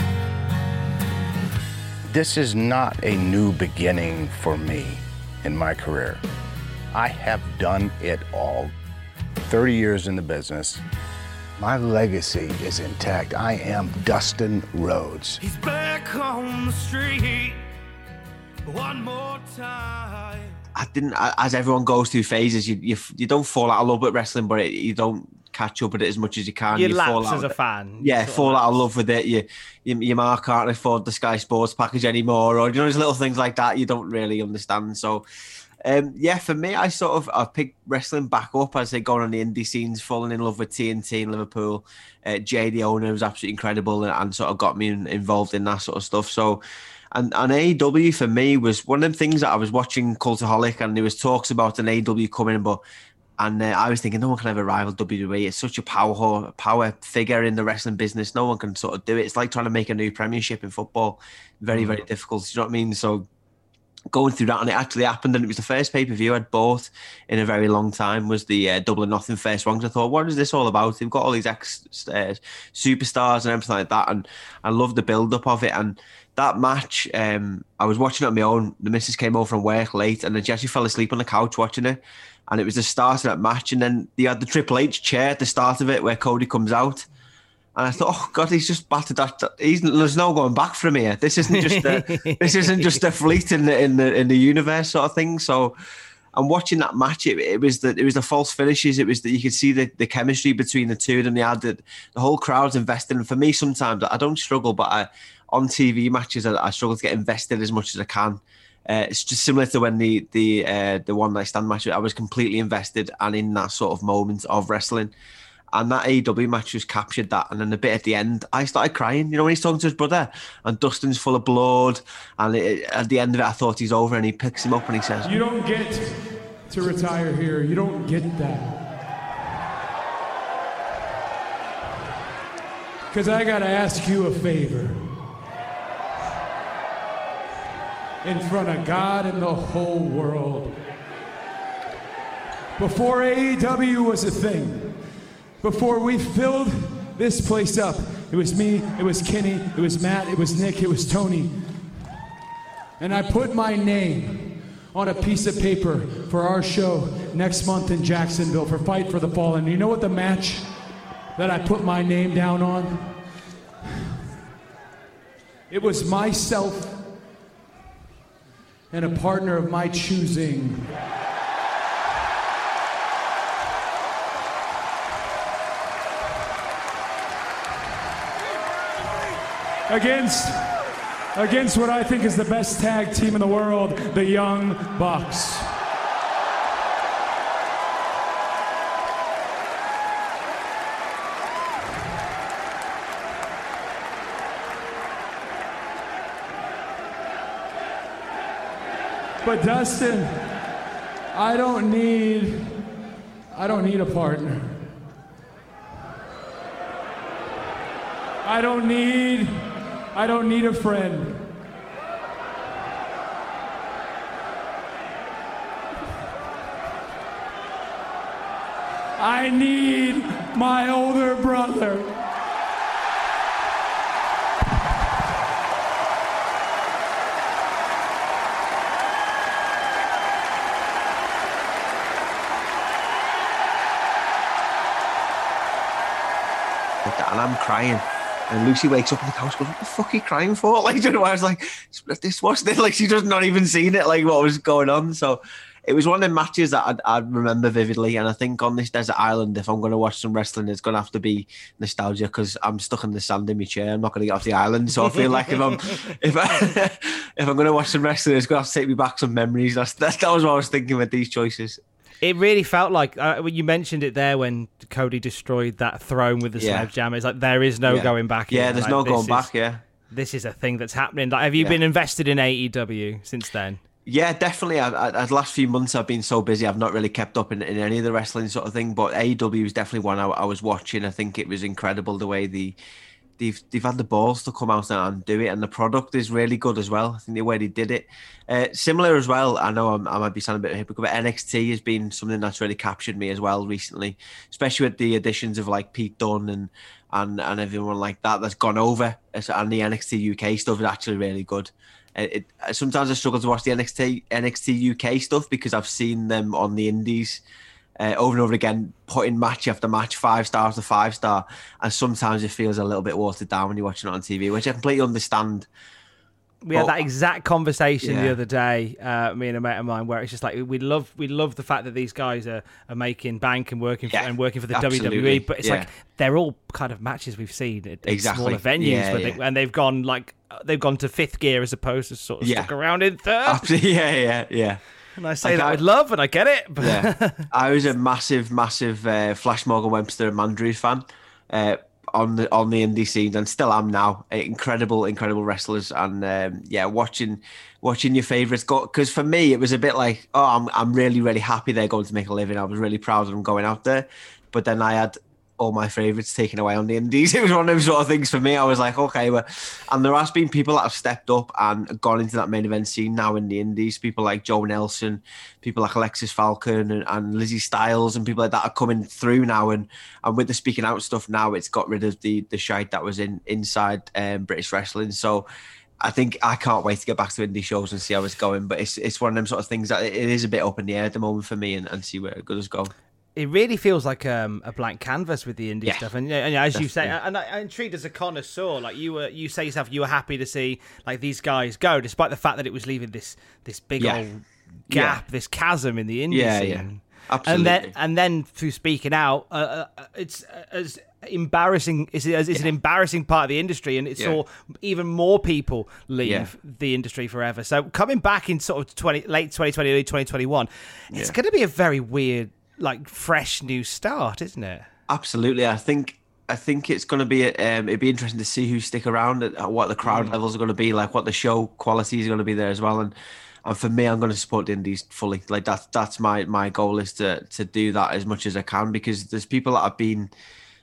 This is not a new beginning for me in my career. I have done it all. thirty years in the business. My legacy is intact. I am Dustin Rhodes. He's back on the street one more time. I didn't, as everyone goes through phases, you you, you don't fall out of love with wrestling, but it, you don't catch up with it as much as you can. You, you lapse fall out as a fan. Yeah, You fall sort of out of lapse. love with it. You, you, your ma can't afford the Sky Sports package anymore, or you know, there's little things like that you don't really understand. So, um, yeah, for me, I sort of I picked wrestling back up as they going on the indie scenes, falling in love with T N T in Liverpool. Uh, Jay, the owner, was absolutely incredible and, and sort of got me in, involved in that sort of stuff. So. And, and A E W for me was one of them things that I was watching Cultaholic, and there was talks about an A E W coming, but and uh, I was thinking no one can ever rival W W E. It's such a power power figure in the wrestling business. No one can sort of do it. It's like trying to make a new Premiership in football. Very very difficult. You know what I mean? So going through that, and it actually happened, and it was the first pay per view I'd bought in a very long time. Was the uh, Double or Nothing first one? Because I thought, what is this all about? They've got all these ex uh, superstars and everything like that, and I love the build up of it. And that match, um, I was watching it on my own. The missus came over from work late, and then she actually fell asleep on the couch watching it. and it was the start of that match, and then they had the Triple H chair at the start of it where Cody comes out. And I thought, oh God, he's just battered that. He's, there's no going back from here. This isn't just a, this isn't just a fleet in the in the in the universe sort of thing. So, I'm watching that match. It, it was the it was the false finishes. It was that you could see the, the chemistry between the two of them. They had the, the whole crowd's invested. And for me, sometimes I don't struggle, but I, on T V matches, I, I struggle to get invested as much as I can. Uh, it's just similar to when the the uh, the one night stand match. I was completely invested and in that sort of moment of wrestling. And that A E W match just captured that. And then the bit at the end, I started crying. You know, when he's talking to his brother and Dustin's full of blood. And it, at the end of it, I thought he's over, and he picks him up and he says, "You don't get to retire here. You don't get that. Because I got to ask you a favor. In front of God and the whole world. Before A E W was a thing, before we filled this place up, it was me, it was Kenny, it was Matt, it was Nick, it was Tony. And I put my name on a piece of paper for our show next month in Jacksonville for Fight for the Fallen. You know what the match that I put my name down on? It was myself and a partner of my choosing. Against, against what I think is the best tag team in the world, the Young Bucks. But Dustin, I don't need, I don't need a partner. I don't need, I don't need a friend. I need my older brother. And I'm crying. And Lucy wakes up in the couch, goes, "What the fuck are you crying for?" Like, you know, I was like, "This was this." Like, she does not even seen it, like what was going on. So it was one of the matches that I'd, I'd remember vividly. And I think on this desert island, if I'm going to watch some wrestling, it's going to have to be nostalgia, because I'm stuck in the sand in my chair. I'm not going to get off the island. So I feel like if I'm if I if I'm going to watch some wrestling, it's going to have to take me back some memories. That's that, that was what I was thinking with these choices. It really felt like, uh, you mentioned it there when Cody destroyed that throne with the Yeah. sledgehammer. It's like, there is no Yeah. going back. Yeah, here. there's Like, no this going is- back, yeah. This is a thing that's happening. Like, have you Yeah. been invested in A E W since then? Yeah, definitely. I, I, the last few months I've been so busy, I've not really kept up in, in any of the wrestling sort of thing. But A E W was definitely one I, I was watching. I think it was incredible the way the they've they've had the balls to come out and do it, and the product is really good as well. I think the way they did it, uh, similar as well. I know I'm, I might be sounding a bit hypocritical, but N X T has been something that's really captured me as well recently, especially with the additions of like Pete Dunne and and and everyone like that that's gone over, and the N X T U K stuff is actually really good. It, it, sometimes I struggle to watch the N X T N X T U K stuff because I've seen them on the indies uh, over and over again, putting match after match, five stars to five star, and sometimes it feels a little bit watered down when you're watching it on T V, which I completely understand. We had But- that exact conversation Yeah. the other day, uh, me and a mate of mine, where it's just like we love we love the fact that these guys are, are making bank and working for, Yeah, and working for the absolutely. W W E, but it's Yeah. like they're all kind of matches we've seen at, at Exactly. smaller venues, Yeah, where yeah. They, and they've gone like they've gone to fifth gear as opposed to sort of Yeah. stuck around in third. Absolutely, yeah, yeah, yeah. And I say Like, that I- with love, and I get it. But Yeah, I was a massive, massive uh, Flash Morgan Webster and Mandrews fan uh, on the on the indie scene, and still am now. Uh, incredible, incredible wrestlers, and um, yeah, watching watching your favourites go. Because for me, it was a bit like, oh, I'm I'm really, really happy they're going to make a living. I was really proud of them going out there, but then I had all my favourites taken away on the indies. It was one of those sort of things for me. I was like, okay, well, and there has been people that have stepped up and gone into that main event scene now in the indies. People like Joe Nelson, people like Alexis Falcon and, and Lizzie Styles, and people like that are coming through now. And, and with the speaking out stuff now, it's got rid of the the shite that was in inside um, British wrestling. So I think I can't wait to get back to indie shows and see how it's going. But it's it's one of them sort of things that it is a bit up in the air at the moment for me, and, and see where it does go. It really feels like um, a blank canvas with the indie yeah. stuff, and, and as definitely. you say, and I, I'm intrigued as a connoisseur. Like you were, you say yourself, you were happy to see like these guys go, despite the fact that it was leaving this this big yeah. old gap, yeah. this chasm in the indie yeah, scene. Yeah, absolutely. And then, and then through speaking out, uh, uh, it's uh, as embarrassing. It's, it's yeah. an embarrassing part of the industry, and it yeah. saw even more people leave yeah. the industry forever. So coming back in sort of twenty late twenty twenty, early twenty twenty-one, it's yeah. going to be a very weird, like fresh new start, isn't it? Absolutely. I think I think it's going to be um, it'd be interesting to see who stick around, at what the crowd mm. levels are going to be, like what the show quality is going to be there as well. And and for me, I'm going to support the indies fully. Like that's that's my my goal is to to do that as much as I can, because there's people that have been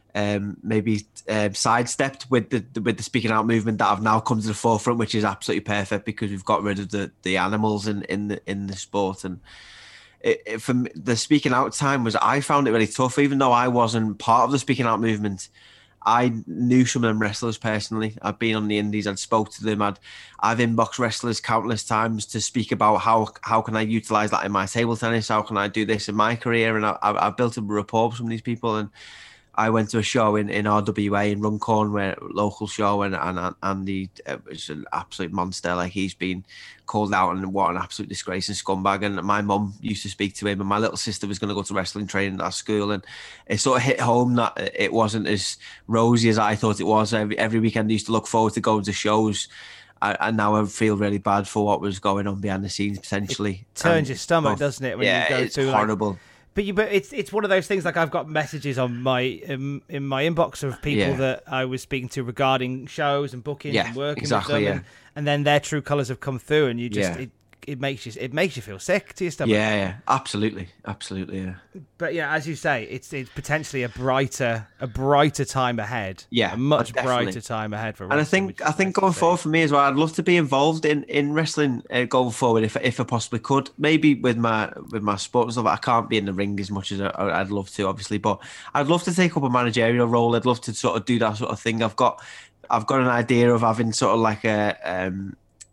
um, maybe um, sidestepped with the with the speaking out movement that have now come to the forefront, which is absolutely perfect because we've got rid of the the animals in in the in the sport. And It, it, for me, the speaking out time was, I found it really tough, even though I wasn't part of the speaking out movement. I knew some of them wrestlers personally. I've been on the indies, I'd spoke to them, I'd, I've inboxed wrestlers countless times to speak about how how can I utilize that in my table tennis, how can I do this in my career, and I, I've, I've built a rapport with some of these people. And I went to a show in, in R W A in Runcorn, where local show, and and Andy uh, was an absolute monster. Like, he's been called out, and what an absolute disgrace and scumbag. And my mum used to speak to him, and my little sister was going to go to wrestling training at school, and it sort of hit home that it wasn't as rosy as I thought it was. Every, every weekend I used to look forward to going to shows, and now I feel really bad for what was going on behind the scenes potentially. It turns and, your stomach, oh, doesn't it? When yeah, you go it's through, horrible. Like, But you, but it's it's one of those things. Like, I've got messages on my in, in my inbox of people yeah. that I was speaking to regarding shows and bookings yeah, and working exactly, with them, yeah. and, and then their true colours have come through, and you just Yeah. it, it makes you it makes you feel sick to your stomach. Yeah, yeah, absolutely, absolutely, yeah. But yeah, as you say, it's it's potentially a brighter a brighter time ahead. Yeah, a much definitely. brighter time ahead for And I wrestling, think I think going forward for me as well, I'd love to be involved in in wrestling uh, going forward if if I possibly could. Maybe with my with my sport and stuff, I can't be in the ring as much as I, I'd love to, obviously. But I'd love to take up a managerial role. I'd love to sort of do that sort of thing. I've got I've got an idea of having sort of like a. Um,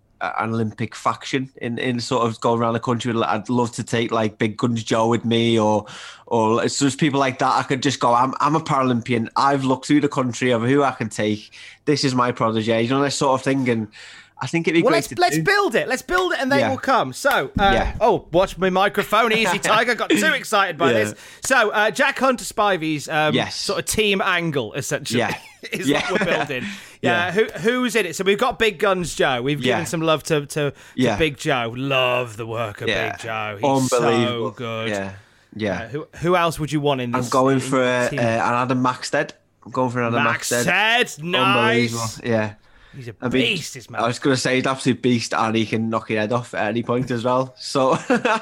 an Olympic faction in, in sort of going around the country. I'd love to take like Big Guns Joe with me, or or it's just people like that. I could just go, I'm I'm a Paralympian. I've looked through the country of who I can take. This is my protege, you know, this sort of thing. And I think it'd be well, great let's, to let's do. build it. Let's build it, and they Yeah. will come. So, uh, Yeah. oh, watch my microphone, easy, Tiger. Got too excited by Yeah. this. So, uh, Jack Hunter Spivey's um, Yes. sort of team angle, essentially, Yeah. is Yeah. what we're building. Yeah, Yeah. Who who's in it? So we've got Big Guns Joe. We've Yeah. given some love to to, to Yeah. Big Joe. Love the work of Yeah. Big Joe. He's Unbelievable. so good. Yeah, yeah. Uh, who who else would you want in this? I'm going in for uh, team? uh, an Adam Maxted. I'm going for an Adam Max Maxted. Head, Unbelievable. nice. Yeah. He's a I mean, beast, this man. I was going to say he's an absolute beast, and he can knock your head off at any point as well. So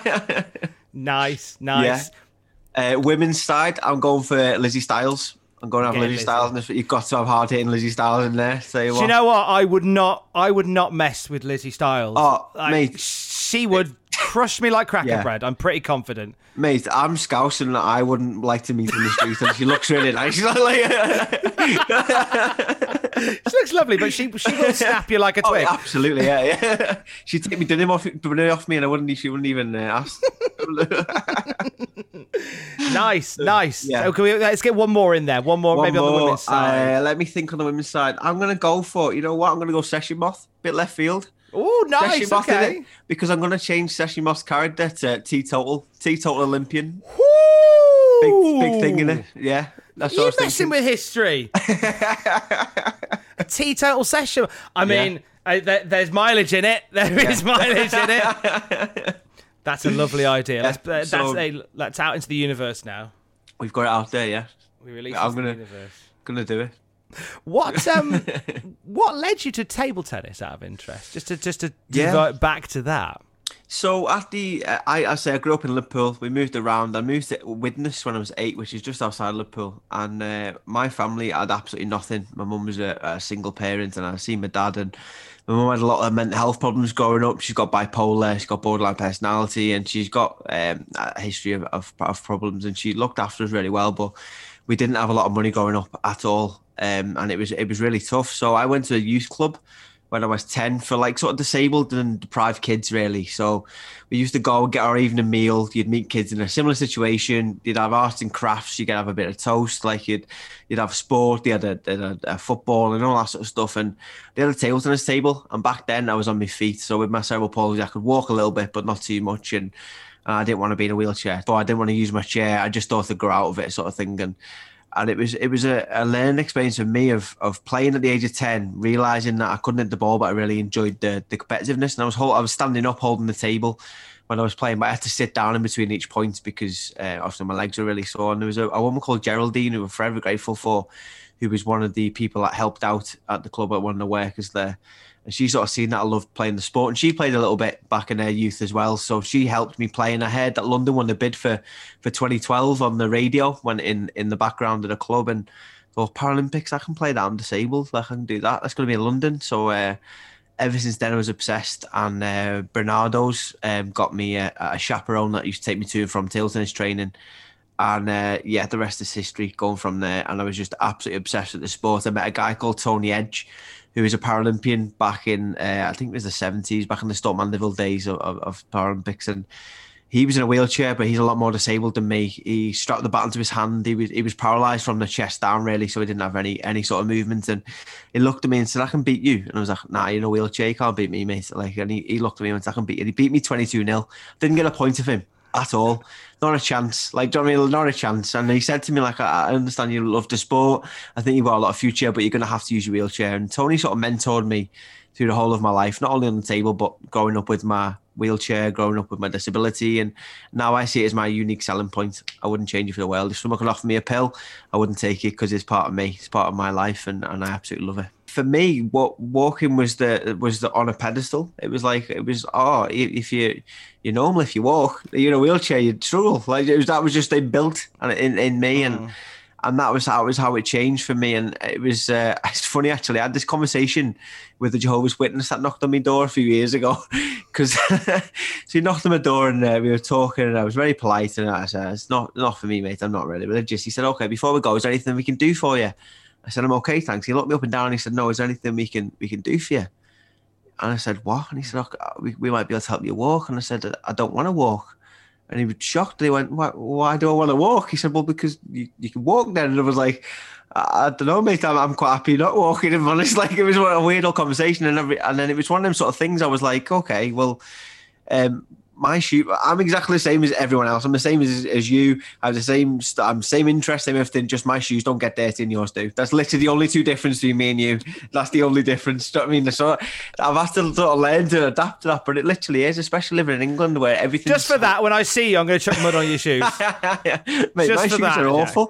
nice, nice. Yeah. Uh, women's side, I'm going for Lizzie Styles. I'm going to have Get Lizzie, Lizzie. Styles. In this. You've got to have hard hitting Lizzie Styles in there. Tell you Do what. you know what? I would not. I would not mess with Lizzie Styles. Oh, Like, mate. she would crush me like cracker Yeah. bread. I'm pretty confident. Mate, I'm Scouse, and I wouldn't like to meet in the street, and she looks really nice. She's like, She looks lovely, but she she will snap you like a oh, twig. absolutely, yeah, yeah. She'd take me dinner off, dinner off me, and I wouldn't. She wouldn't even uh, ask. Nice, nice. Yeah. So can we, let's get one more in there. One more, One maybe on the more, women's side. Uh, let me think on the women's side. I'm going to go for, you know what? I'm going to go Session Moth, bit left field. Oh, nice. Session Moth, Okay. innit? Because I'm going to change Session Moth's character to Teetotal, Teetotal Olympian. Woo! Big, big thing in it. Yeah, that's what I You was messing thinking. with history? A teetotal session. I mean, uh, there, there's mileage in it. There is mileage in it. That's a lovely idea. Let's, uh, that's so- a, that's out into the universe now. We've got it out there, yeah. We release I'm it to gonna, the universe. gonna do it. What um, what led you to table tennis? Out of interest, just to just to Yeah. divert back to that. So at the, uh, I, I say I grew up in Liverpool. We moved around. I moved to Widnes when I was eight, which is just outside Liverpool. And uh, my family had absolutely nothing. My mum was a, a single parent, and I seen my dad. And my mum had a lot of mental health problems growing up. She's got bipolar, she's got borderline personality, and she's got um, a history of, of, of problems. And she looked after us really well, but we didn't have a lot of money growing up at all. Um, and it was it was really tough. So I went to a youth club when I was ten for like sort of disabled and deprived kids, really. So we used to go get our evening meal. You'd meet kids in a similar situation. You'd have arts and crafts. You could have a bit of toast. Like you'd you'd have sport. They had a, they had a, a football and all that sort of stuff. And they had a table tennis table. And back then I was on my feet. So with my cerebral palsy, I could walk a little bit, but not too much. And uh, I didn't want to be in a wheelchair. But I didn't want to use my chair. I just thought to grow out of it, sort of thing. And And it was it was a, a learning experience for me of of playing at the age of ten, realising that I couldn't hit the ball, but I really enjoyed the the competitiveness. And I was hold, I was standing up holding the table when I was playing, but I had to sit down in between each point because uh, obviously my legs were really sore. And there was a, a woman called Geraldine who we're forever grateful for, who was one of the people that helped out at the club at one of the workers there. And she sort of seen that I loved playing the sport. And she played a little bit back in her youth as well. So she helped me play. And I heard that London won the bid for, for twenty twelve on the radio when in, in the background of the club. And thought, Paralympics, I can play that. I'm disabled. I can do that. That's going to be in London. So uh, ever since then, I was obsessed. And uh, Bernardo's um, got me a, a chaperone that used to take me to and from table tennis training. And uh, yeah, the rest is history going from there. And I was just absolutely obsessed with the sport. I met a guy called Tony Edge, who was a Paralympian back in, uh, I think it was the seventies, back in the Stoke Mandeville days of, of, of Paralympics. And he was in a wheelchair, but he's a lot more disabled than me. He strapped the baton to his hand. He was he was paralysed from the chest down, really, so he didn't have any any sort of movement. And he looked at me and said, I can beat you. And I was like, nah, you're in a wheelchair, you can't beat me, mate. Like, and he, he looked at me and said, I can beat you. And he beat me twenty-two nil. Didn't get a point of him at all. Not a chance. Like, do you know what I mean? Not a chance. And he said to me, like, I, I understand you love the sport. I think you've got a lot of future, but you're going to have to use your wheelchair. And Tony sort of mentored me through the whole of my life, not only on the table, but growing up with my wheelchair, growing up with my disability. And now I see it as my unique selling point. I wouldn't change it for the world. If someone could offer me a pill, I wouldn't take it because it's part of me. It's part of my life, and, and I absolutely love it. For me, what walking was the was the on a pedestal. It was like it was oh, if you you're normal, if you walk, you're in a wheelchair, you'd struggle. Like it was that was just inbuilt and in in me, and mm. and that was how it was how it changed for me. And it was uh, it's funny actually. I had this conversation with the Jehovah's Witness that knocked on my door a few years ago, because so he knocked on my door and uh, we were talking, and I was very polite, and I said, "It's not not for me, mate. I'm not really religious." He said, "Okay, before we go, is there anything we can do for you?" I said, "I'm okay, thanks." He looked me up and down and he said, "No, is there anything we can we can do for you?" And I said, "What?" And he said, "Okay, we, we might be able to help you walk." And I said, "I don't want to walk." And he was shocked. He went, why, why do I want to walk? He said, "Well, because you, you can walk then." And I was like, I, I don't know, mate. I'm, I'm quite happy not walking. And it's like, it was a weird old conversation. And, every, and then it was one of them sort of things. I was like, okay, well, um, my shoe, I'm exactly the same as everyone else. I'm the same as, as you. I have the same, I'm same interest, same everything. Just my shoes don't get dirty and yours do. That's literally the only two difference between me and you. That's the only difference. Do you know what I mean? So I've had to sort of learn to adapt to that, but it literally is, especially living in England where everything. Just for that, when I see you, I'm going to chuck mud on your shoes. yeah. Mate, Just my for shoes that, are awful.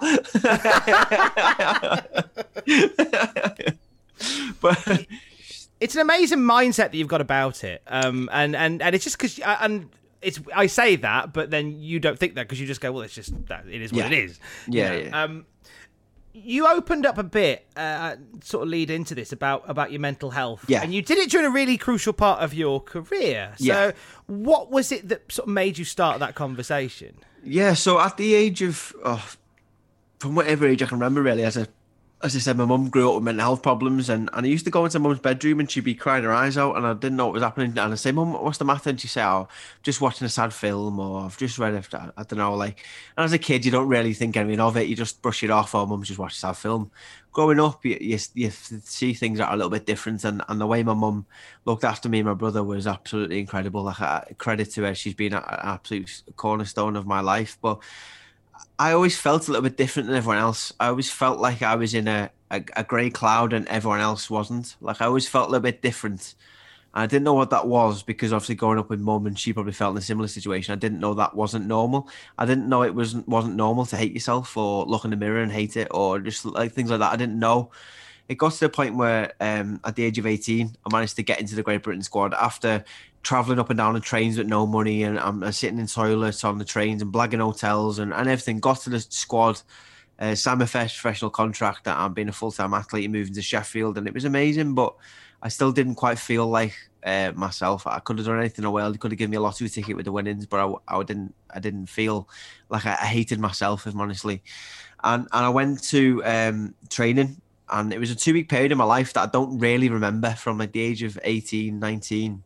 but it's an amazing mindset that you've got about it, um, and and and it's just because and. It's. I say that, but then you don't think that because you just go, well, it's just that it is what yeah. it is. Yeah, you know? yeah. Um, you opened up a bit, uh, sort of lead into this about about your mental health. Yeah. And you did it during a really crucial part of your career. So, yeah. what was it that sort of made you start that conversation? Yeah. So at the age of, oh, from whatever age I can remember, really, as a As I said, my mum grew up with mental health problems, and, and I used to go into mum's bedroom and she'd be crying her eyes out, and I didn't know what was happening. And I'd say, "Mum, what's the matter?" And she'd say, "Oh, just watching a sad film, or I've just read it." I don't know, like. And as a kid, you don't really think anything of it. You just brush it off. "Oh, mum's just watched a sad film." Growing up, you, you, you see things that are a little bit different, and, and the way my mum looked after me and my brother was absolutely incredible. Like, uh, credit to her, she's been an absolute cornerstone of my life. But I always felt a little bit different than everyone else. I always felt like I was in a, a, a grey cloud and everyone else wasn't. Like, I always felt a little bit different. And I didn't know what that was, because obviously growing up with mum, and she probably felt in a similar situation, I didn't know that wasn't normal. I didn't know it wasn't wasn't normal to hate yourself, or look in the mirror and hate it, or just like things like that. I didn't know. It got to the point where um, at the age of eighteen, I managed to get into the Great Britain squad after travelling up and down the trains with no money, and I'm sitting in toilets on the trains and blagging hotels and, and everything. Got to the squad, uh, signed my first professional contract, that I'm being a full-time athlete, moving to Sheffield, and it was amazing, but I still didn't quite feel like uh, myself. I could have done anything in the world. He could have given me a lottery ticket with the winnings, but I, I didn't I didn't feel like I, I hated myself, if I'm honestly. And, and I went to um, training, and it was a two-week period in my life that I don't really remember from like the age of eighteen, nineteen.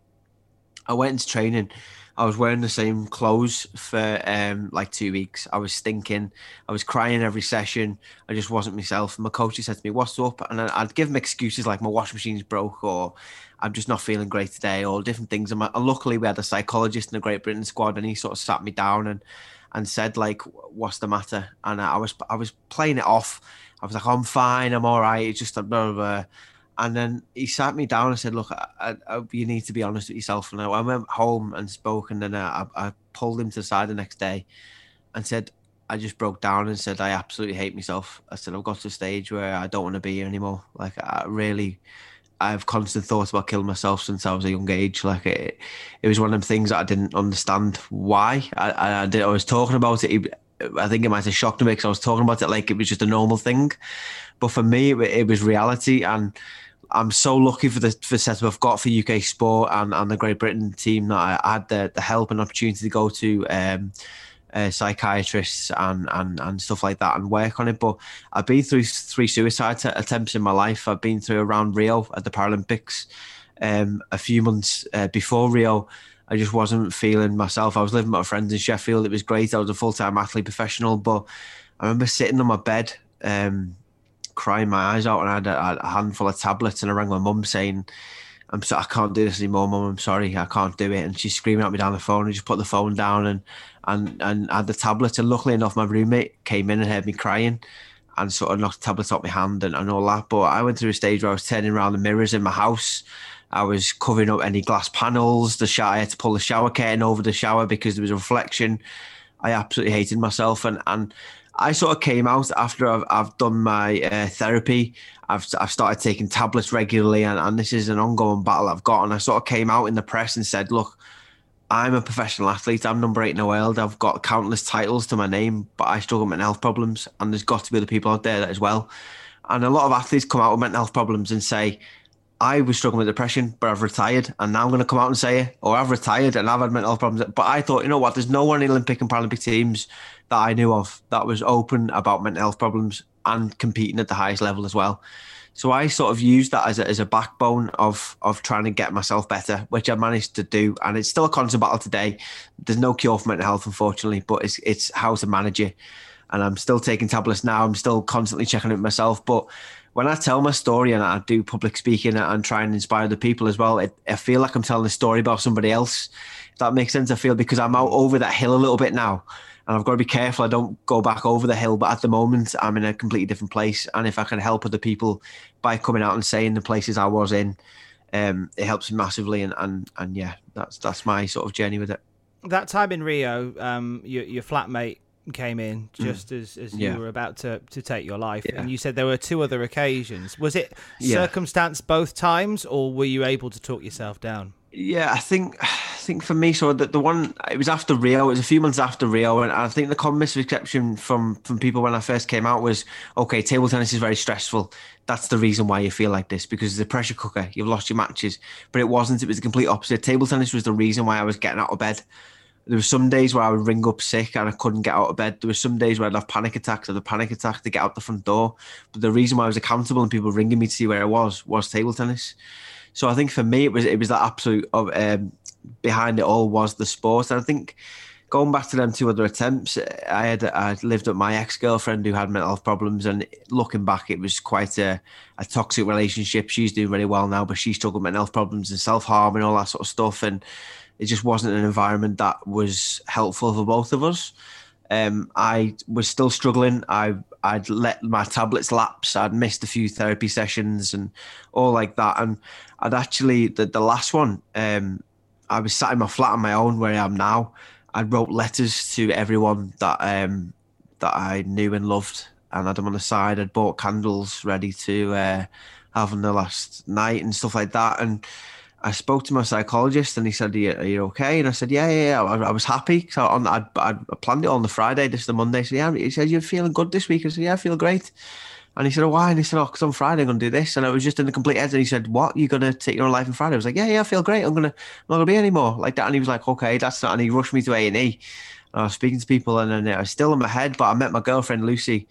I went into training. I was wearing the same clothes for um, like two weeks. I was stinking. I was crying every session. I just wasn't myself. My coach said to me, "What's up?" And I'd give him excuses like my washing machine's broke, or I'm just not feeling great today, or different things. And, my, and luckily we had a psychologist in the Great Britain squad, and he sort of sat me down and and said like, "What's the matter?" And I was I was playing it off. I was like, "I'm fine. I'm all right. It's just a blah, blah, blah." And then he sat me down and said, "Look, I, I, you need to be honest with yourself." And I went home and spoke, and then I, I pulled him to the side the next day and said, I just broke down and said, I absolutely hate myself. I said, I've got to a stage where I don't want to be here anymore. Like, I really, I have constant thoughts about killing myself since I was a young age. Like, it, it was one of them things that I didn't understand why. I, I, did, I was talking about it. He, I think it might have shocked me because I was talking about it like it was just a normal thing. But for me, it, it was reality. And I'm so lucky for the for setup I've got for U K Sport and, and the Great Britain team that I, I had the, the help and opportunity to go to um, uh, psychiatrists and, and, and stuff like that and work on it. But I've been through three suicide t- attempts in my life. I've been through around Rio at the Paralympics. Um, a few months uh, before Rio, I just wasn't feeling myself. I was living with my friends in Sheffield. It was great. I was a full-time athlete professional. But I remember sitting on my bed, um, crying my eyes out, and I had a, a handful of tablets, and I rang my mum saying, I'm so, I can't do this anymore, Mum, I'm sorry, I can't do it. And she's screaming at me down the phone, and just put the phone down and and and had the tablets. And luckily enough, my roommate came in and heard me crying and sort of knocked the tablets off my hand and, and all that. But I went through a stage where I was turning around the mirrors in my house. I was covering up any glass panels. The shower, I had to pull the shower curtain over the shower because there was a reflection. I absolutely hated myself, and and I sort of came out after I've, I've done my uh, therapy. I've I've started taking tablets regularly, and, and this is an ongoing battle I've got. And I sort of came out in the press and said, look, I'm a professional athlete. I'm number eight in the world. I've got countless titles to my name, but I struggle with mental health problems. And there's got to be other people out there that as well. And a lot of athletes come out with mental health problems and say, I was struggling with depression, but I've retired, and now I'm going to come out and say it, or I've retired and I've had mental health problems. But I thought, you know what, there's no one in Olympic and Paralympic teams that I knew of that was open about mental health problems and competing at the highest level as well. So I sort of used that as a, as a backbone of of trying to get myself better, which I managed to do. And it's still a constant battle today. There's no cure for mental health, unfortunately, but it's it's how to manage it. And I'm still taking tablets now. I'm still constantly checking it with myself. But when I tell my story and I do public speaking and try and inspire the people as well, it, I feel like I'm telling a story about somebody else. If that makes sense, I feel, because I'm out over that hill a little bit now. And I've got to be careful I don't go back over the hill. But at the moment, I'm in a completely different place. And if I can help other people by coming out and saying the places I was in, um, it helps me massively. And, and, and yeah, that's that's my sort of journey with it. That time in Rio, um, your, your flatmate came in just mm. as, as you yeah. were about to, to take your life. Yeah. And you said there were two other occasions. Was it yeah. circumstance both times, or were you able to talk yourself down? Yeah, I think I think for me, so the, the one, it was after Rio, it was a few months after Rio, and I think the common misconception from, from people when I first came out was, okay, table tennis is very stressful. That's the reason why you feel like this, because it's a pressure cooker. You've lost your matches. But it wasn't. It was the complete opposite. Table tennis was the reason why I was getting out of bed. There were some days where I would ring up sick and I couldn't get out of bed. There were some days where I'd have panic attacks. I'd have a panic attack to get out the front door. But the reason why I was accountable and people ringing me to see where I was, was table tennis. So I think for me, it was it was that absolute of um, behind it all was the sport. And I think going back to them two other attempts, I had I lived with my ex-girlfriend who had mental health problems, and looking back, it was quite a, a toxic relationship. She's doing really well now, but she struggled with mental health problems and self-harm and all that sort of stuff. And it just wasn't an environment that was helpful for both of us. Um, I was still struggling. I, I'd let my tablets lapse. I'd missed a few therapy sessions and all like that. And I'd actually, the, the last one, um, I was sat in my flat on my own where I am now. I wrote letters to everyone that um, that I knew and loved, and I had them on the side. I'd bought candles ready to uh, have on the last night and stuff like that. And I spoke to my psychologist, and he said, are you, are you okay? And I said, yeah, yeah, yeah. I, I was happy. So on, I'd, I'd planned it on the Friday, this is the Monday. So yeah, he said, you're feeling good this week? I said, yeah, I feel great. And he said, oh, why? And he said, oh, because on Friday I'm going to do this. And I was just in the complete head. And he said, what? You're going to take your own life on Friday? I was like, yeah, yeah, I feel great. I'm going to, I'm not going to be anymore like that. And he was like, okay, that's not. And he rushed me to A and E. And I was speaking to people, and then I was still in my head. But I met my girlfriend, Lucy,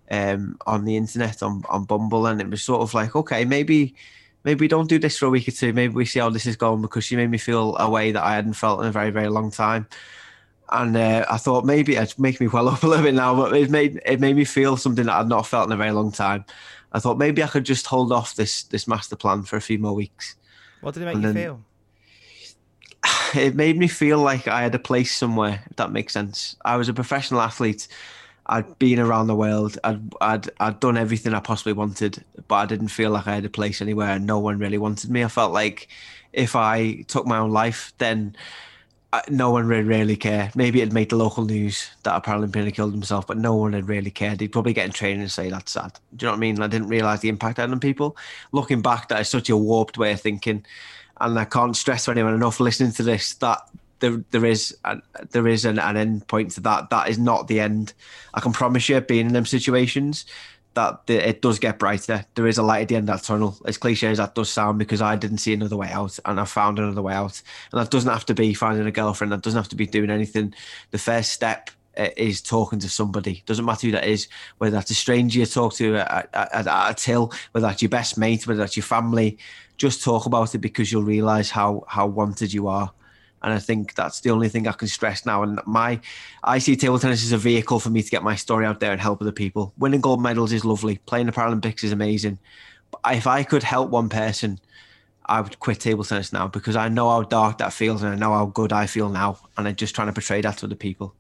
um, on the internet, on, on Bumble, and it was sort of like, okay, maybe maybe we don't do this for a week or two. Maybe we see how this is going, because she made me feel a way that I hadn't felt in a very, very long time. And uh, I thought maybe it'd make me well up a little bit now, but it made it made me feel something that I'd not felt in a very long time. I thought maybe I could just hold off this this master plan for a few more weeks. What did it make and you then, feel? It made me feel like I had a place somewhere, if that makes sense. I was a professional athlete. I'd been around the world. I'd, I'd, I'd done everything I possibly wanted, but I didn't feel like I had a place anywhere, and no one really wanted me. I felt like if I took my own life, then I, no one would really care. Maybe it'd make the local news that a Paralympian had killed himself, but no one had really cared. They'd probably get in training and say, that's sad. Do you know what I mean? I didn't realise the impact I had on people. Looking back, that is such a warped way of thinking. And I can't stress to anyone enough listening to this that there there is a, there is an, an end point to that. That is not the end. I can promise you, being in them situations, that the, it does get brighter. There is a light at the end of that tunnel. As cliche as that does sound, because I didn't see another way out, and I found another way out. And that doesn't have to be finding a girlfriend. That doesn't have to be doing anything. The first step is talking to somebody. Doesn't matter who that is, whether that's a stranger you talk to at, at, at a till, whether that's your best mate, whether that's your family. Just talk about it, because you'll realise how how wanted you are. And I think that's the only thing I can stress now. And my, I see table tennis as a vehicle for me to get my story out there and help other people. Winning gold medals is lovely. Playing the Paralympics is amazing. But if I could help one person, I would quit table tennis now, because I know how dark that feels, and I know how good I feel now. And I'm just trying to portray that to other people.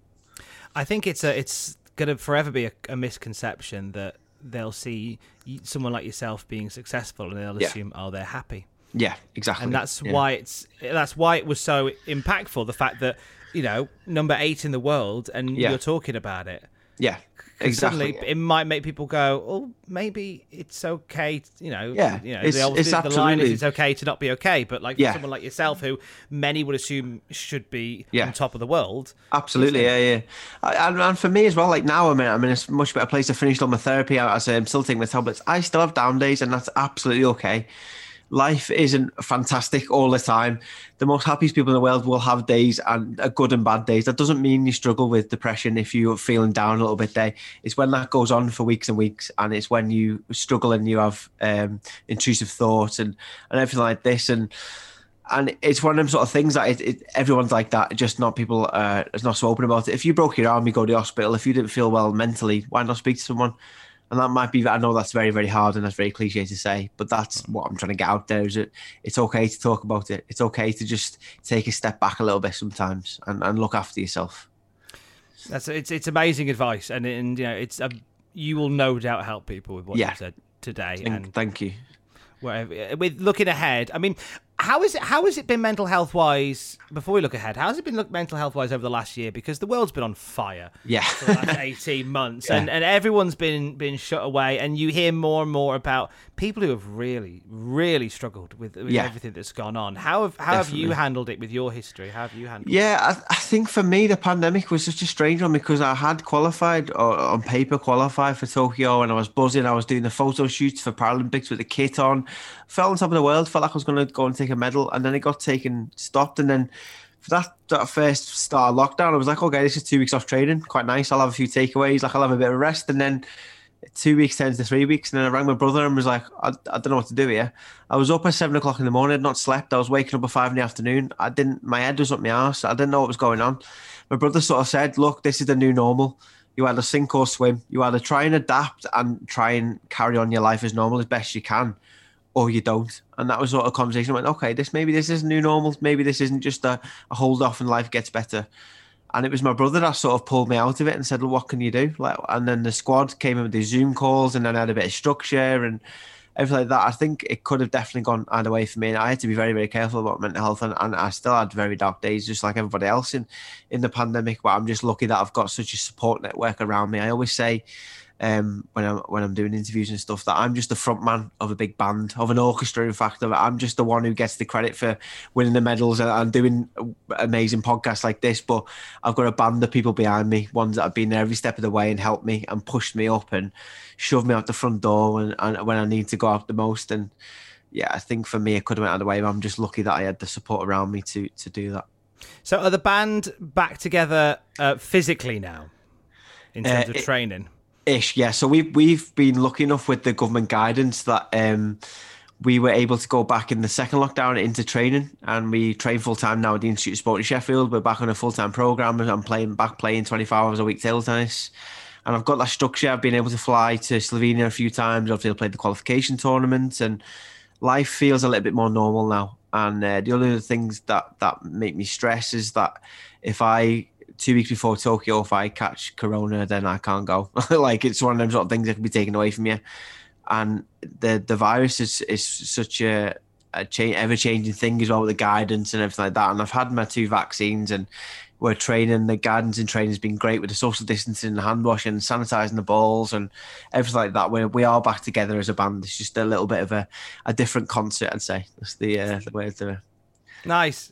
I think it's a, it's going to forever be a, a misconception that they'll see someone like yourself being successful and they'll Yeah. assume, oh, they're happy. Yeah, exactly. And that's yeah. why it's that's why it was so impactful. The fact that, you know, number eight in the world, and Yeah. you're talking about it. Yeah, 'Cause exactly. Suddenly, it might make people go, "Oh, maybe it's okay." You know, Yeah, you know, it's- the, it's the line absolutely- is it's okay to not be okay. But like Yeah. someone like yourself, who many would assume should be Yeah. on top of the world. Absolutely, yeah, yeah. And, and for me as well, like now I'm in, I'm in a much better place. I finished all my therapy. I, I say I'm still taking my tablets. I still have down days, and that's absolutely okay. Life isn't fantastic all the time. The most happiest people in the world will have days, and uh, good and bad days. That doesn't mean you struggle with depression if you're feeling down a little bit there. It's when that goes on for weeks and weeks, and it's when you struggle and you have um, intrusive thoughts and, and everything like this. And and it's one of them sort of things that it, it, everyone's like that, just not people uh, is not so open about it. If you broke your arm, you go to the hospital. If you didn't feel well mentally, why not speak to someone? And that might be, I know that's very, very hard and that's very cliche to say, but that's what I'm trying to get out there, is it? It's okay to talk about it. It's okay to just take a step back a little bit sometimes and, and look after yourself. That's it's it's amazing advice, and and you know it's um, you will no doubt help people with what Yeah. you said today. Thank, and thank you. whatever, with looking ahead, I mean, how is it? How has it been mental health wise? Before we look ahead, how has it been look mental health wise over the last year? Because the world's been on fire, yeah, for the last eighteen months, Yeah. and and everyone's been been shut away, and you hear more and more about people who have really, really struggled with, with Yeah. everything that's gone on. How have how have you Definitely. handled it with your history? How have you handled? Yeah, I, I think for me, the pandemic was such a strange one, because I had qualified, or on paper qualified for Tokyo, and I was buzzing. I was doing the photo shoots for Paralympics with the kit on. Felt on top of the world, felt like I was going to go and take a medal, and then it got taken, stopped. And then for that, that first start of lockdown, I was like, okay, this is two weeks off training. Quite nice. I'll have a few takeaways, like I'll have a bit of rest. And then two weeks turns to three weeks. And then I rang my brother and was like, I, I don't know what to do here. I was up at seven o'clock in the morning, I'd not slept. I was waking up at five in the afternoon. I didn't, my head was up my arse. I didn't know what was going on. My brother sort of said, look, this is the new normal. You either sink or swim. You either try and adapt and try and carry on your life as normal as best you can, or you don't. And that was sort of a conversation. I went, okay, this maybe this is new normal. Maybe this isn't just a, a hold off and life gets better. And it was my brother that sort of pulled me out of it and said, well, what can you do? Like, and then the squad came in with these Zoom calls, and then I had a bit of structure and everything like that. I think it could have definitely gone either way for me. And I had to be very, very careful about mental health. And, and I still had very dark days, just like everybody else in, in the pandemic. But I'm just lucky that I've got such a support network around me. I always say, Um, when I'm when I'm doing interviews and stuff, that I'm just the front man of a big band, of an orchestra. In fact, I'm just the one who gets the credit for winning the medals and, and doing amazing podcasts like this. But I've got a band of people behind me, ones that have been there every step of the way and helped me and pushed me up and shoved me out the front door when and when I need to go out the most. And yeah, I think for me it could have went out the way, but I'm just lucky that I had the support around me to to do that. So are the band back together uh, physically now in terms Uh, of it- training? Ish, yeah. So we've we've been lucky enough with the government guidance that um, we were able to go back in the second lockdown into training, and we train full time now at the Institute of Sport in Sheffield. We're back on a full time program, and I'm playing back playing twenty-four hours a week table tennis. And I've got that structure. I've been able to fly to Slovenia a few times. Obviously, I played the qualification tournament, and life feels a little bit more normal now. And uh, the other things that that make me stress is that if I two weeks before Tokyo, if I catch Corona, then I can't go. Like, it's one of them sort of things that can be taken away from you. And the the virus is is such a, a change, ever-changing thing as well, with the guidance and everything like that. And I've had my two vaccines, and we're training. The guidance in training has been great with the social distancing, the hand washing, sanitising the balls and everything like that. We're, we are back together as a band. It's just a little bit of a, a different concert, I'd say. That's the, uh, the way to do it. Nice.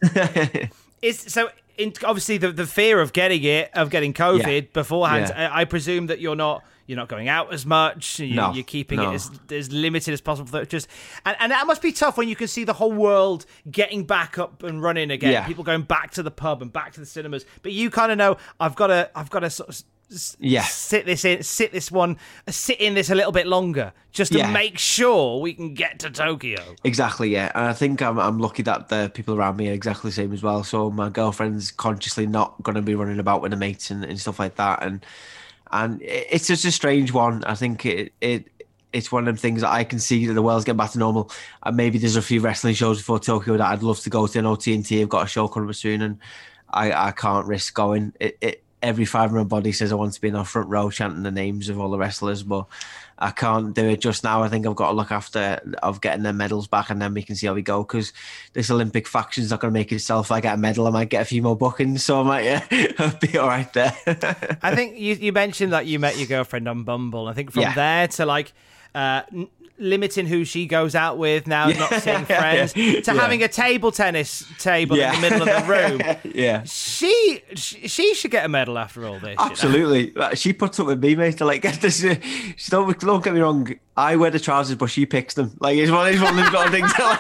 It's, so... In, obviously, the, the fear of getting it, of getting COVID yeah. beforehand, yeah. I, I presume that you're not you're not going out as much. You, no, you're keeping no. it as, as limited as possible. For just and, and that must be tough when you can see the whole world getting back up and running again. Yeah. People going back to the pub and back to the cinemas, but you kind of know I've got to I've got to sort of yeah. sit this in, sit this one, sit in this a little bit longer, just to yeah. make sure we can get to Tokyo. Exactly, yeah. And I think I'm I'm lucky that the people around me are exactly the same as well. So my girlfriend's consciously not going to be running about with her mates and, and stuff like that. And and it's just a strange one. I think it it it's one of them things that I can see that the world's getting back to normal. And maybe there's a few wrestling shows before Tokyo that I'd love to go to. I know T N T have got a show coming up soon, and I, I can't risk going. It, it Every fibre in my body says I want to be in our front row chanting the names of all the wrestlers, but I can't do it just now. I think I've got to look after of getting their medals back, and then we can see how we go, because this Olympic faction's not going to make itself. If I get a medal, I might get a few more bookings, so I might yeah, be all right there. I think you, you mentioned that you met your girlfriend on Bumble. I think from yeah. there to like... Uh, n- limiting who she goes out with now, yeah. not seeing friends, yeah. to yeah. having a table tennis table yeah. in the middle of the room. yeah, she, she she should get a medal after all this. Absolutely, you know? She puts up with me, mate. To like get this. Uh, don't don't get me wrong. I wear the trousers, but she picks them. Like it's one, it's one of those sort of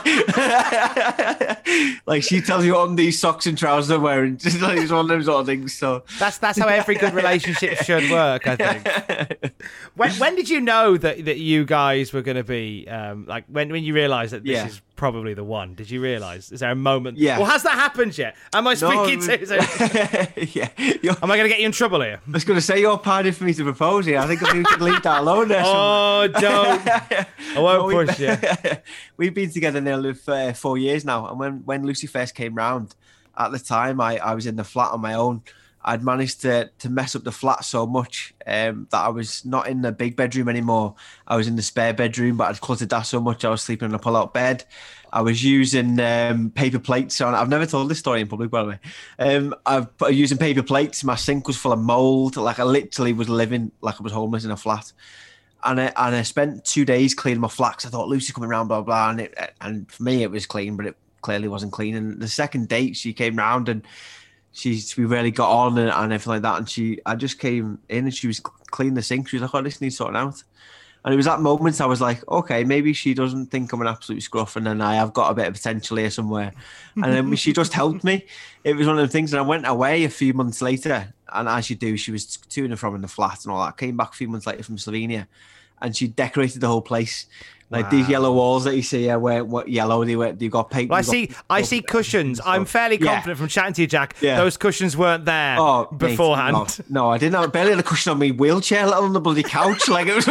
things. Like she tells you on these socks and trousers I'm wearing. Just like it's one of those sort of things. So that's that's how every good relationship should work, I think. When when did you know that that you guys were going to be um, like when when you realised that this yeah. is probably the one? Did you realise? Is there a moment? Yeah. Well, has that happened yet? Am I speaking no, to? So, yeah. Am I going to get you in trouble here? I was going to say you're partying for me to propose here. I think we should leave that alone. There oh, don't. I won't no, push you. We've been together nearly for four years now, and when when Lucy first came round, at the time I, I was in the flat on my own. I'd managed to to mess up the flat so much um, that I was not in the big bedroom anymore. I was in the spare bedroom, but I'd cluttered that so much I was sleeping in a pull-out bed. I was using um, paper plates on. I've never told this story in public, by the way. Um, I've I was using paper plates. My sink was full of mold. Like I literally was living like I was homeless in a flat. And I, and I spent two days cleaning my flat because I thought Lucy's coming round, blah, blah. And, it, and for me, it was clean, but it clearly wasn't clean. And the second date, she came round and she we really got on and, and everything like that. And she, I just came in and she was cleaning the sink. She was like, oh, this needs sorting out. And it was that moment I was like, okay, maybe she doesn't think I'm an absolute scruff, and then I have got a bit of potential here somewhere. And then she just helped me. It was one of the things. And I went away a few months later, and as you do, she was to and from in the flat and all that. Came back a few months later from Slovenia, and she decorated the whole place. Like wow. These yellow walls that you see here, where what yellow they were, you got paint. Well, I see, got, I see cushions. I'm fairly confident yeah. from chatting to you, Jack. Yeah. Those cushions weren't there oh, beforehand. Mate, no, no, I didn't have barely had a cushion on my wheelchair, let alone the bloody couch. Like it was,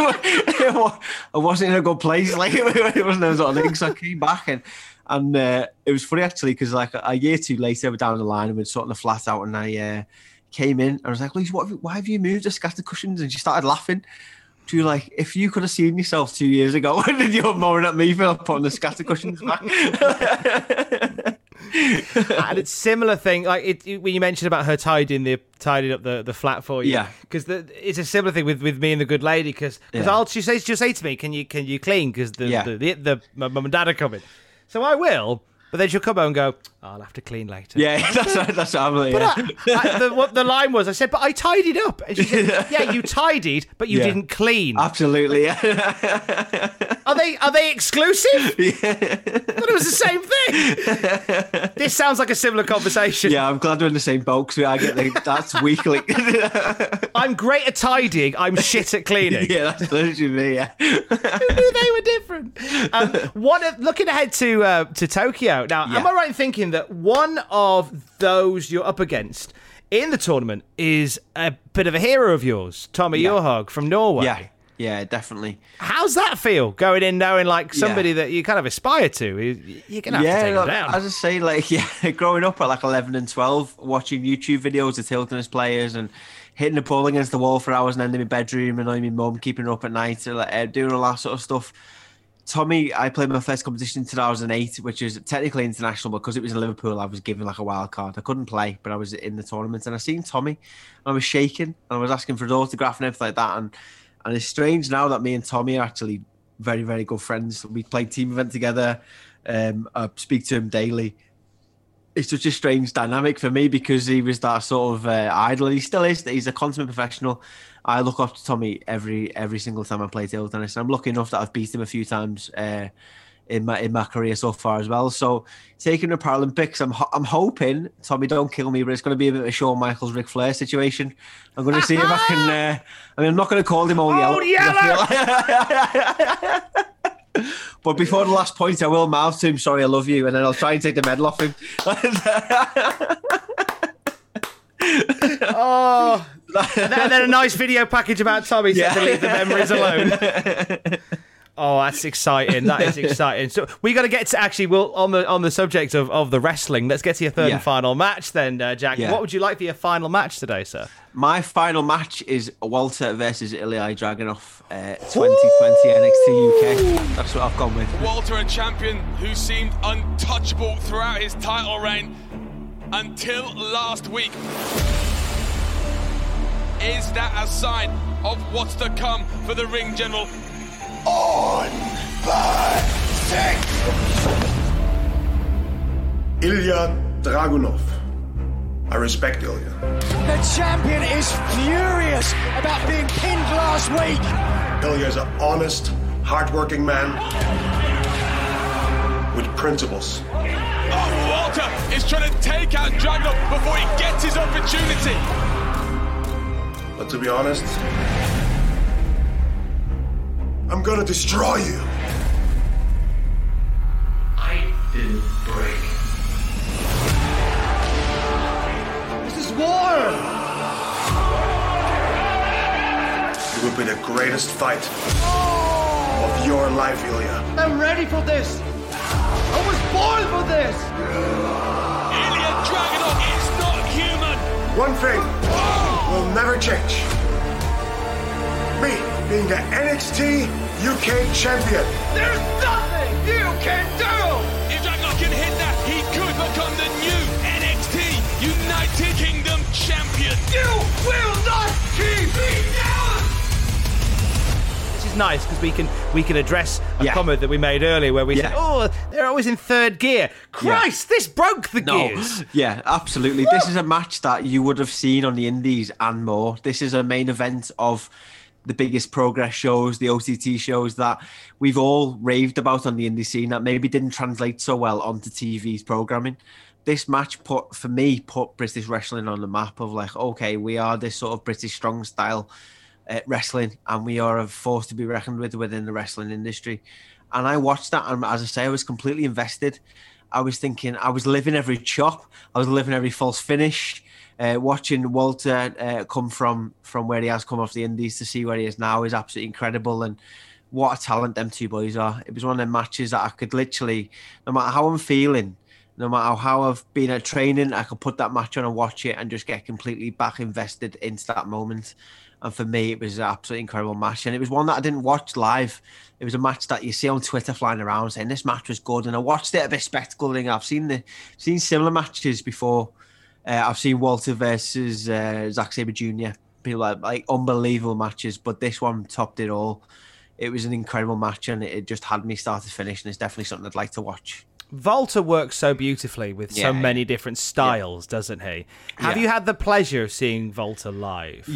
I wasn't in a good place. Like it wasn't those sort of things. So I came back and and uh, it was funny actually because like a year or two later, we're down the line and we're sorting the flat out, and I uh, came in and I was like, Lucy, what? Have you, why have you moved the scatter cushions? And she started laughing. She was like, if you could have seen yourself two years ago, and then you're moaning at me for putting the scatter cushions back. And it's similar thing, like it, it, when you mentioned about her tidying the tidying up the, the flat for you. Yeah, because it's a similar thing with, with me and the good lady. Because yeah. I'll she says she'll say to me, "Can you can you clean?" Because the, yeah. the, the the my mum and dad are coming, so I will. But then she'll come home and go, oh, I'll have to clean later. Yeah, that's that's what I'm like. But yeah. I, I, the, what the line was, I said, but I tidied up. And she said, yeah, you tidied, but you yeah. didn't clean. Absolutely, yeah. Are they are they exclusive? Yeah. I don't know was the same thing. This sounds like a similar conversation. Yeah, I'm glad we're in the same boat because I get the, that's weekly. I'm great at tidying. I'm shit at cleaning. Yeah, that's literally me. Yeah, who knew they were different? Um, one of, looking ahead to uh, to Tokyo now. Yeah. Am I right in thinking that one of those you're up against in the tournament is a bit of a hero of yours, Tommy Yeah. Johaug from Norway? Yeah, yeah, definitely. How's that feel, going in knowing like somebody Yeah. that you kind of aspire to? You- You're going to have yeah, to take like, him down. as I say, like yeah, growing up at like eleven and twelve, watching YouTube videos of Tilton as players and hitting the ball against the wall for hours and ending in my bedroom and annoying my mum, keeping her up at night, like, uh, doing all that sort of stuff. Tommy, I played my first competition in two thousand eight, which is technically international, but because it was in Liverpool, I was given like a wild card. I couldn't play, but I was in the tournament, and I seen Tommy, and I was shaking, and I was asking for his autograph and everything like that. And and it's strange now that me and Tommy are actually very, very good friends. We played team event together. Um, I speak to him daily. It's such a strange dynamic for me because he was that sort of uh, idol. He still is. He's a consummate professional. I look up to Tommy every every single time I play table tennis, and I'm lucky enough that I've beat him a few times uh, in my in my career so far as well. So taking the Paralympics, I'm ho- I'm hoping Tommy don't kill me, but it's going to be a bit of a Shawn Michaels Ric Flair situation. I'm going to see if I can. Uh, I mean, I'm not going to call him all yellow. Oh, yellow! But before the last point, I will mouth to him, "Sorry, I love you," and then I'll try and take the medal off him. Oh, and then, and then a nice video package about Tommy said Yeah. to leave the memories alone. Oh, that's exciting. That is exciting. So we got to get to actually, well, on the on the subject of, of the wrestling, let's get to your third Yeah. and final match then, uh, Jack. Yeah. What would you like for your final match today, sir? My final match is Walter versus Ilya Dragunov, uh, twenty twenty N X T U K. That's what I've gone with. Walter, a champion who seemed untouchable throughout his title reign until last week. Is that a sign of what's to come for the ring general? On by six. Ilya Dragunov. I respect Ilya. The champion is furious about being pinned last week. Ilya is an honest, hardworking man with principles. Oh, Walter is trying to take out Dragunov before he gets his opportunity. But to be honest, I'm gonna destroy you. I didn't break. This is war. It will be the greatest fight of your life, Ilya. I'm ready for this. I was born for this. Ilya Dragunov is not human. One thing will never change. Me being the N X T U K champion. There's nothing you can do. If Dragunov can hit that, he could become the new N X T United Kingdom champion. You will not keep me down. This is nice because we can we can address a Yeah. comment that we made earlier where we Yeah. said, oh, they're always in third gear. Christ, this broke the No, gears. yeah, absolutely. This is a match that you would have seen on the Indies and more. This is a main event of the biggest progress shows, the O T T shows that we've all raved about on the indie scene that maybe didn't translate so well onto T V's programming. This match put, for me, put British wrestling on the map of like, okay, we are this sort of British strong style uh, wrestling, and we are a force to be reckoned with within the wrestling industry. And I watched that, and as I say, I was completely invested. I was thinking, I was living every chop, I was living every false finish. Uh, watching Walter uh, come from from where he has come off the Indies to see where he is now is absolutely incredible, and what a talent them two boys are. It was one of them matches that I could literally, no matter how I'm feeling, no matter how I've been at training, I could put that match on and watch it and just get completely back invested into that moment. And for me, it was an absolutely incredible match, and it was one that I didn't watch live. It was a match that you see on Twitter flying around saying this match was good, and I watched it a bit spectacle thing. I've seen the seen similar matches before. Uh, I've seen Walter versus uh, Zack Sabre Junior People like, like unbelievable matches, but this one topped it all. It was an incredible match, and it, it just had me start to finish, and it's definitely something I'd like to watch. Walter works so beautifully with Yeah, so many different styles, yeah. doesn't he? Have yeah. you had the pleasure of seeing Walter live? Yeah,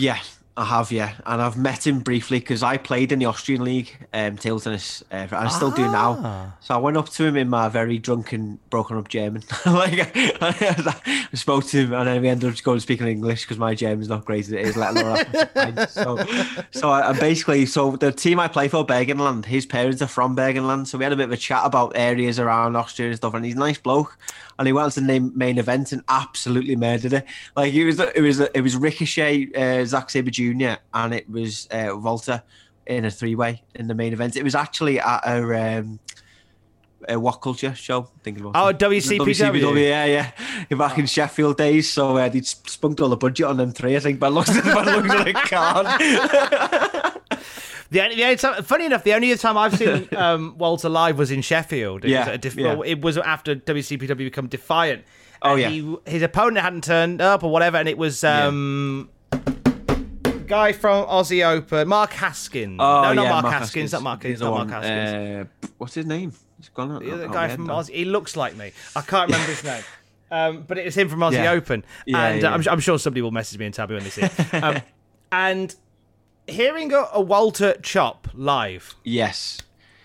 I have, yeah, and I've met him briefly because I played in the Austrian league, um, table tennis, uh, and I still ah. do now. So I went up to him in my very drunken, broken up German. like I, I spoke to him, and then we ended up just going speaking English because my German's not great as it is. Let alone so, so I, I basically, so the team I play for, Bergenland, his parents are from Bergenland, so we had a bit of a chat about areas around Austria and stuff. And he's a nice bloke. And he went to the main event and absolutely murdered it. Like it was, it was, it was Ricochet, uh, Zack Sabre Junior, and it was uh, Walter in a three-way in the main event. It was actually at a, um, a What Culture show. Thinking about oh, it. W C P W. W C P W, yeah, yeah. Back in Sheffield days, so uh, they'd spunked all the budget on them three. I think, but looks, but looks like a card. The only, the only time, funny enough, the only time I've seen um, Walter live was in Sheffield. It, yeah, was a diff- yeah. It was after W C P W become Defiant. Oh, and yeah. He, his opponent hadn't turned up or whatever, and it was um, yeah. guy from Aussie Open, Mark Haskins. Oh, no, not yeah, Mark, Mark Haskins. Haskins. Not Mark, He's not one, Mark Haskins. Uh, what's his name? He's gone out. The other oh, guy yeah, from no. Aussie. He looks like me. I can't remember his name. Um, but it was him from Aussie Yeah. Open. Yeah, and yeah. Uh, I'm, I'm sure somebody will message me and tell me when they see it. Um, and hearing a, a Walter chop live. Yes.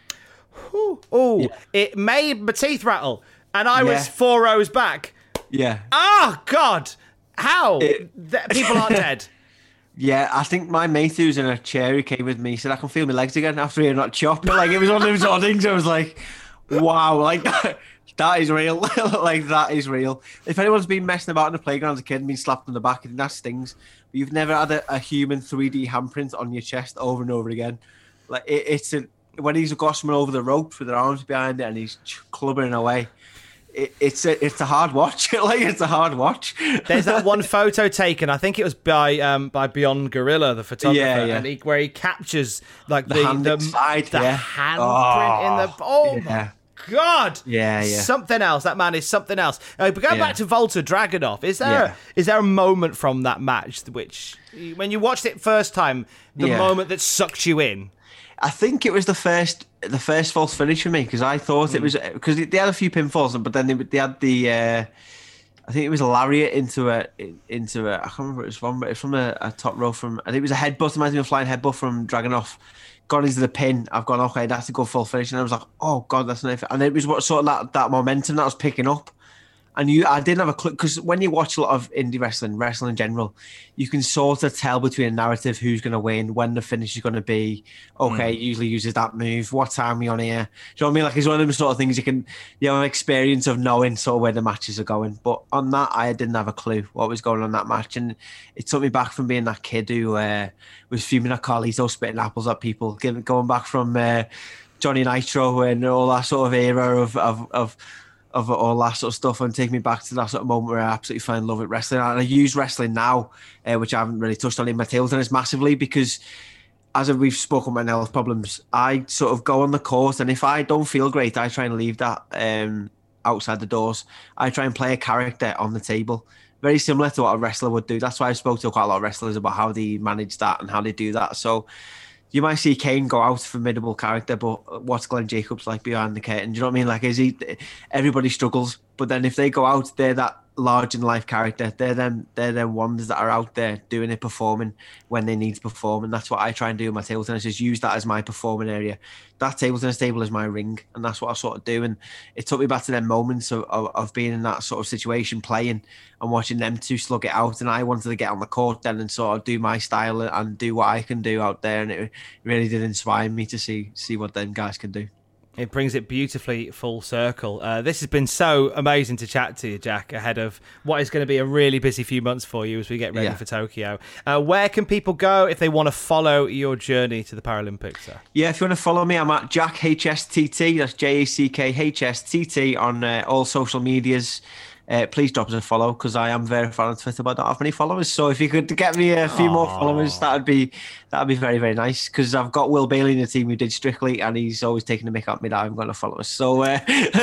Oh, Yeah. it made my teeth rattle. And I was Yeah. four rows back. Yeah. Oh, God. How? It- Th- People aren't dead. Yeah, I think my mate who's in a chair who came with me said I can feel my legs again after hearing that chop. Like it was one of those odd things. I was like, wow, like that, that is real. Like that is real. If anyone's been messing about in the playground as a kid and been slapped on the back, that stings. But you've never had a, a human three D handprint on your chest over and over again. Like it, it's a, when he's got someone over the ropes with their arms behind it and he's clubbering away. It, it's a it's a hard watch. Like it's a hard watch. There's that one photo taken. I think it was by um by Beyond Gorilla, the photographer, Yeah, yeah. and he, where he captures like The the hand the, inside, the yeah. handprint in the oh yeah. my God, Yeah, yeah. something else. That man is something else. Uh, but going Yeah. back to Walter Dragunov, is there Yeah. is there a moment from that match which when you watched it first time, the Yeah. moment that sucked you in? I think it was the first the first false finish for me because I thought Mm. it was because they had a few pinfalls, but then they, they had the uh, I think it was a lariat into a into a I can't remember what it was from, but it's from a, a top row from I think it was a headbutt, reminds me of a flying headbutt from Dragunov. Got into the pin. I've gone okay, that's a good full finish, and I was like, oh god, that's nice. And it was what sort of that, that momentum that was picking up. And you, I didn't have a clue because when you watch a lot of indie wrestling, wrestling in general, you can sort of tell between a narrative who's going to win, when the finish is going to be. Okay, Mm. usually uses that move. What time are we on here? Do you know what I mean? Like it's one of them sort of things you can, you have an experience of knowing sort of where the matches are going. But on that, I didn't have a clue what was going on in that match, and it took me back from being that kid who uh, was fuming at Carlito, spitting apples at people, giving, going back from uh, Johnny Nitro and all that sort of era of of. of of all that sort of stuff and take me back to that sort of moment where I absolutely fell in love with wrestling. And I use wrestling now, uh, which I haven't really touched on in my table tennis massively because as we've spoken about health problems, I sort of go on the court and if I don't feel great, I try and leave that um, outside the doors. I try and play a character on the table. Very similar to what a wrestler would do. That's why I spoke to quite a lot of wrestlers about how they manage that and how they do that. So you might see Kane go out, formidable character, but what's Glenn Jacobs like behind the curtain? Do you know what I mean? Like, is he? Everybody struggles, but then if they go out, they're that large in life character. They're them. They're them ones that are out there doing it, performing when they need to perform, and that's what I try and do in my table tennis. Is use that as my performing area. That table tennis table is my ring, and that's what I sort of do. And it took me back to them moments of, of, of being in that sort of situation, playing and watching them two slug it out. And I wanted to get on the court then and sort of do my style and do what I can do out there. And it really did inspire me to see see what them guys can do. It brings it beautifully full circle. Uh, this has been so amazing to chat to you, Jack, ahead of what is going to be a really busy few months for you as we get ready Yeah. for Tokyo. Uh, where can people go if they want to follow your journey to the Paralympics? Sir? Yeah, if you want to follow me, I'm at Jack H S T T. That's J A C K H S T T on uh, all social medias. Uh, please drop us a follow because I am verified on Twitter, but I don't have many followers. So if you could get me a few Aww. more followers, that'd be that'd be very very nice. Because I've got Will Bailey in the team who did Strictly, and he's always taking the mick at me that I'm going to follow us. So uh,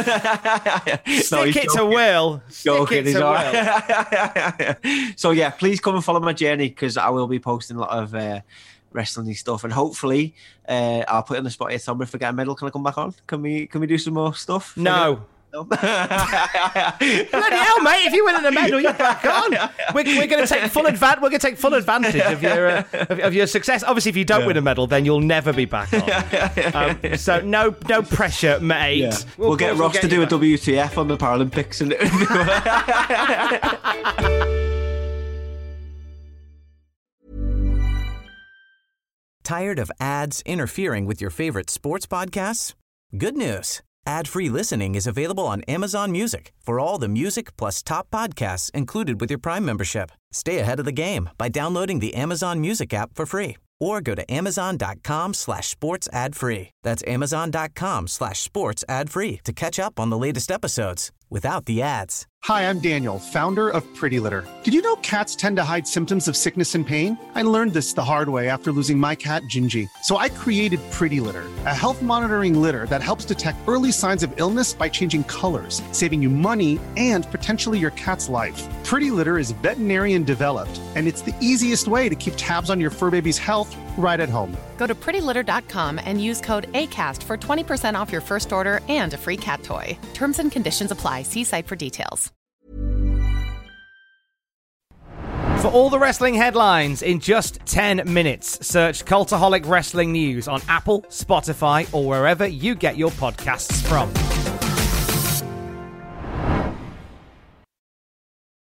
stick no, it to Will. Stick it to Will. Right. So yeah, please come and follow my journey because I will be posting a lot of uh, wrestling stuff, and hopefully uh, I'll put it on the spot here. Tom, if I get a medal, can I come back on? Can we can we do some more stuff? No. medal. Bloody hell, mate! If you win in a medal, you're back on. We're, we're going to take full advantage. We're going to take full advantage of your uh, of, of your success. Obviously, if you don't yeah. win a medal, then you'll never be back on. Um, so no, no pressure, mate. Yeah. We'll, we'll get Ross we'll get to do a W T F on the Paralympics and. Tired of ads interfering with your favorite sports podcasts? Good news. Ad-free listening is available on Amazon Music for all the music plus top podcasts included with your Prime membership. Stay ahead of the game by downloading the Amazon Music app for free or go to amazon.com slash sports ad free. That's amazon.com slash sports ad free to catch up on the latest episodes without the ads. Hi, I'm Daniel, founder of Pretty Litter. Did you know cats tend to hide symptoms of sickness and pain? I learned this the hard way after losing my cat, Gingy. So I created Pretty Litter, a health monitoring litter that helps detect early signs of illness by changing colors, saving you money and potentially your cat's life. Pretty Litter is veterinarian developed, and it's the easiest way to keep tabs on your fur baby's health right at home. Go to pretty litter dot com and use code ACAST for twenty percent off your first order and a free cat toy. Terms and conditions apply. See site for details. For all the wrestling headlines in just ten minutes, search Cultaholic Wrestling News on Apple, Spotify, or wherever you get your podcasts from.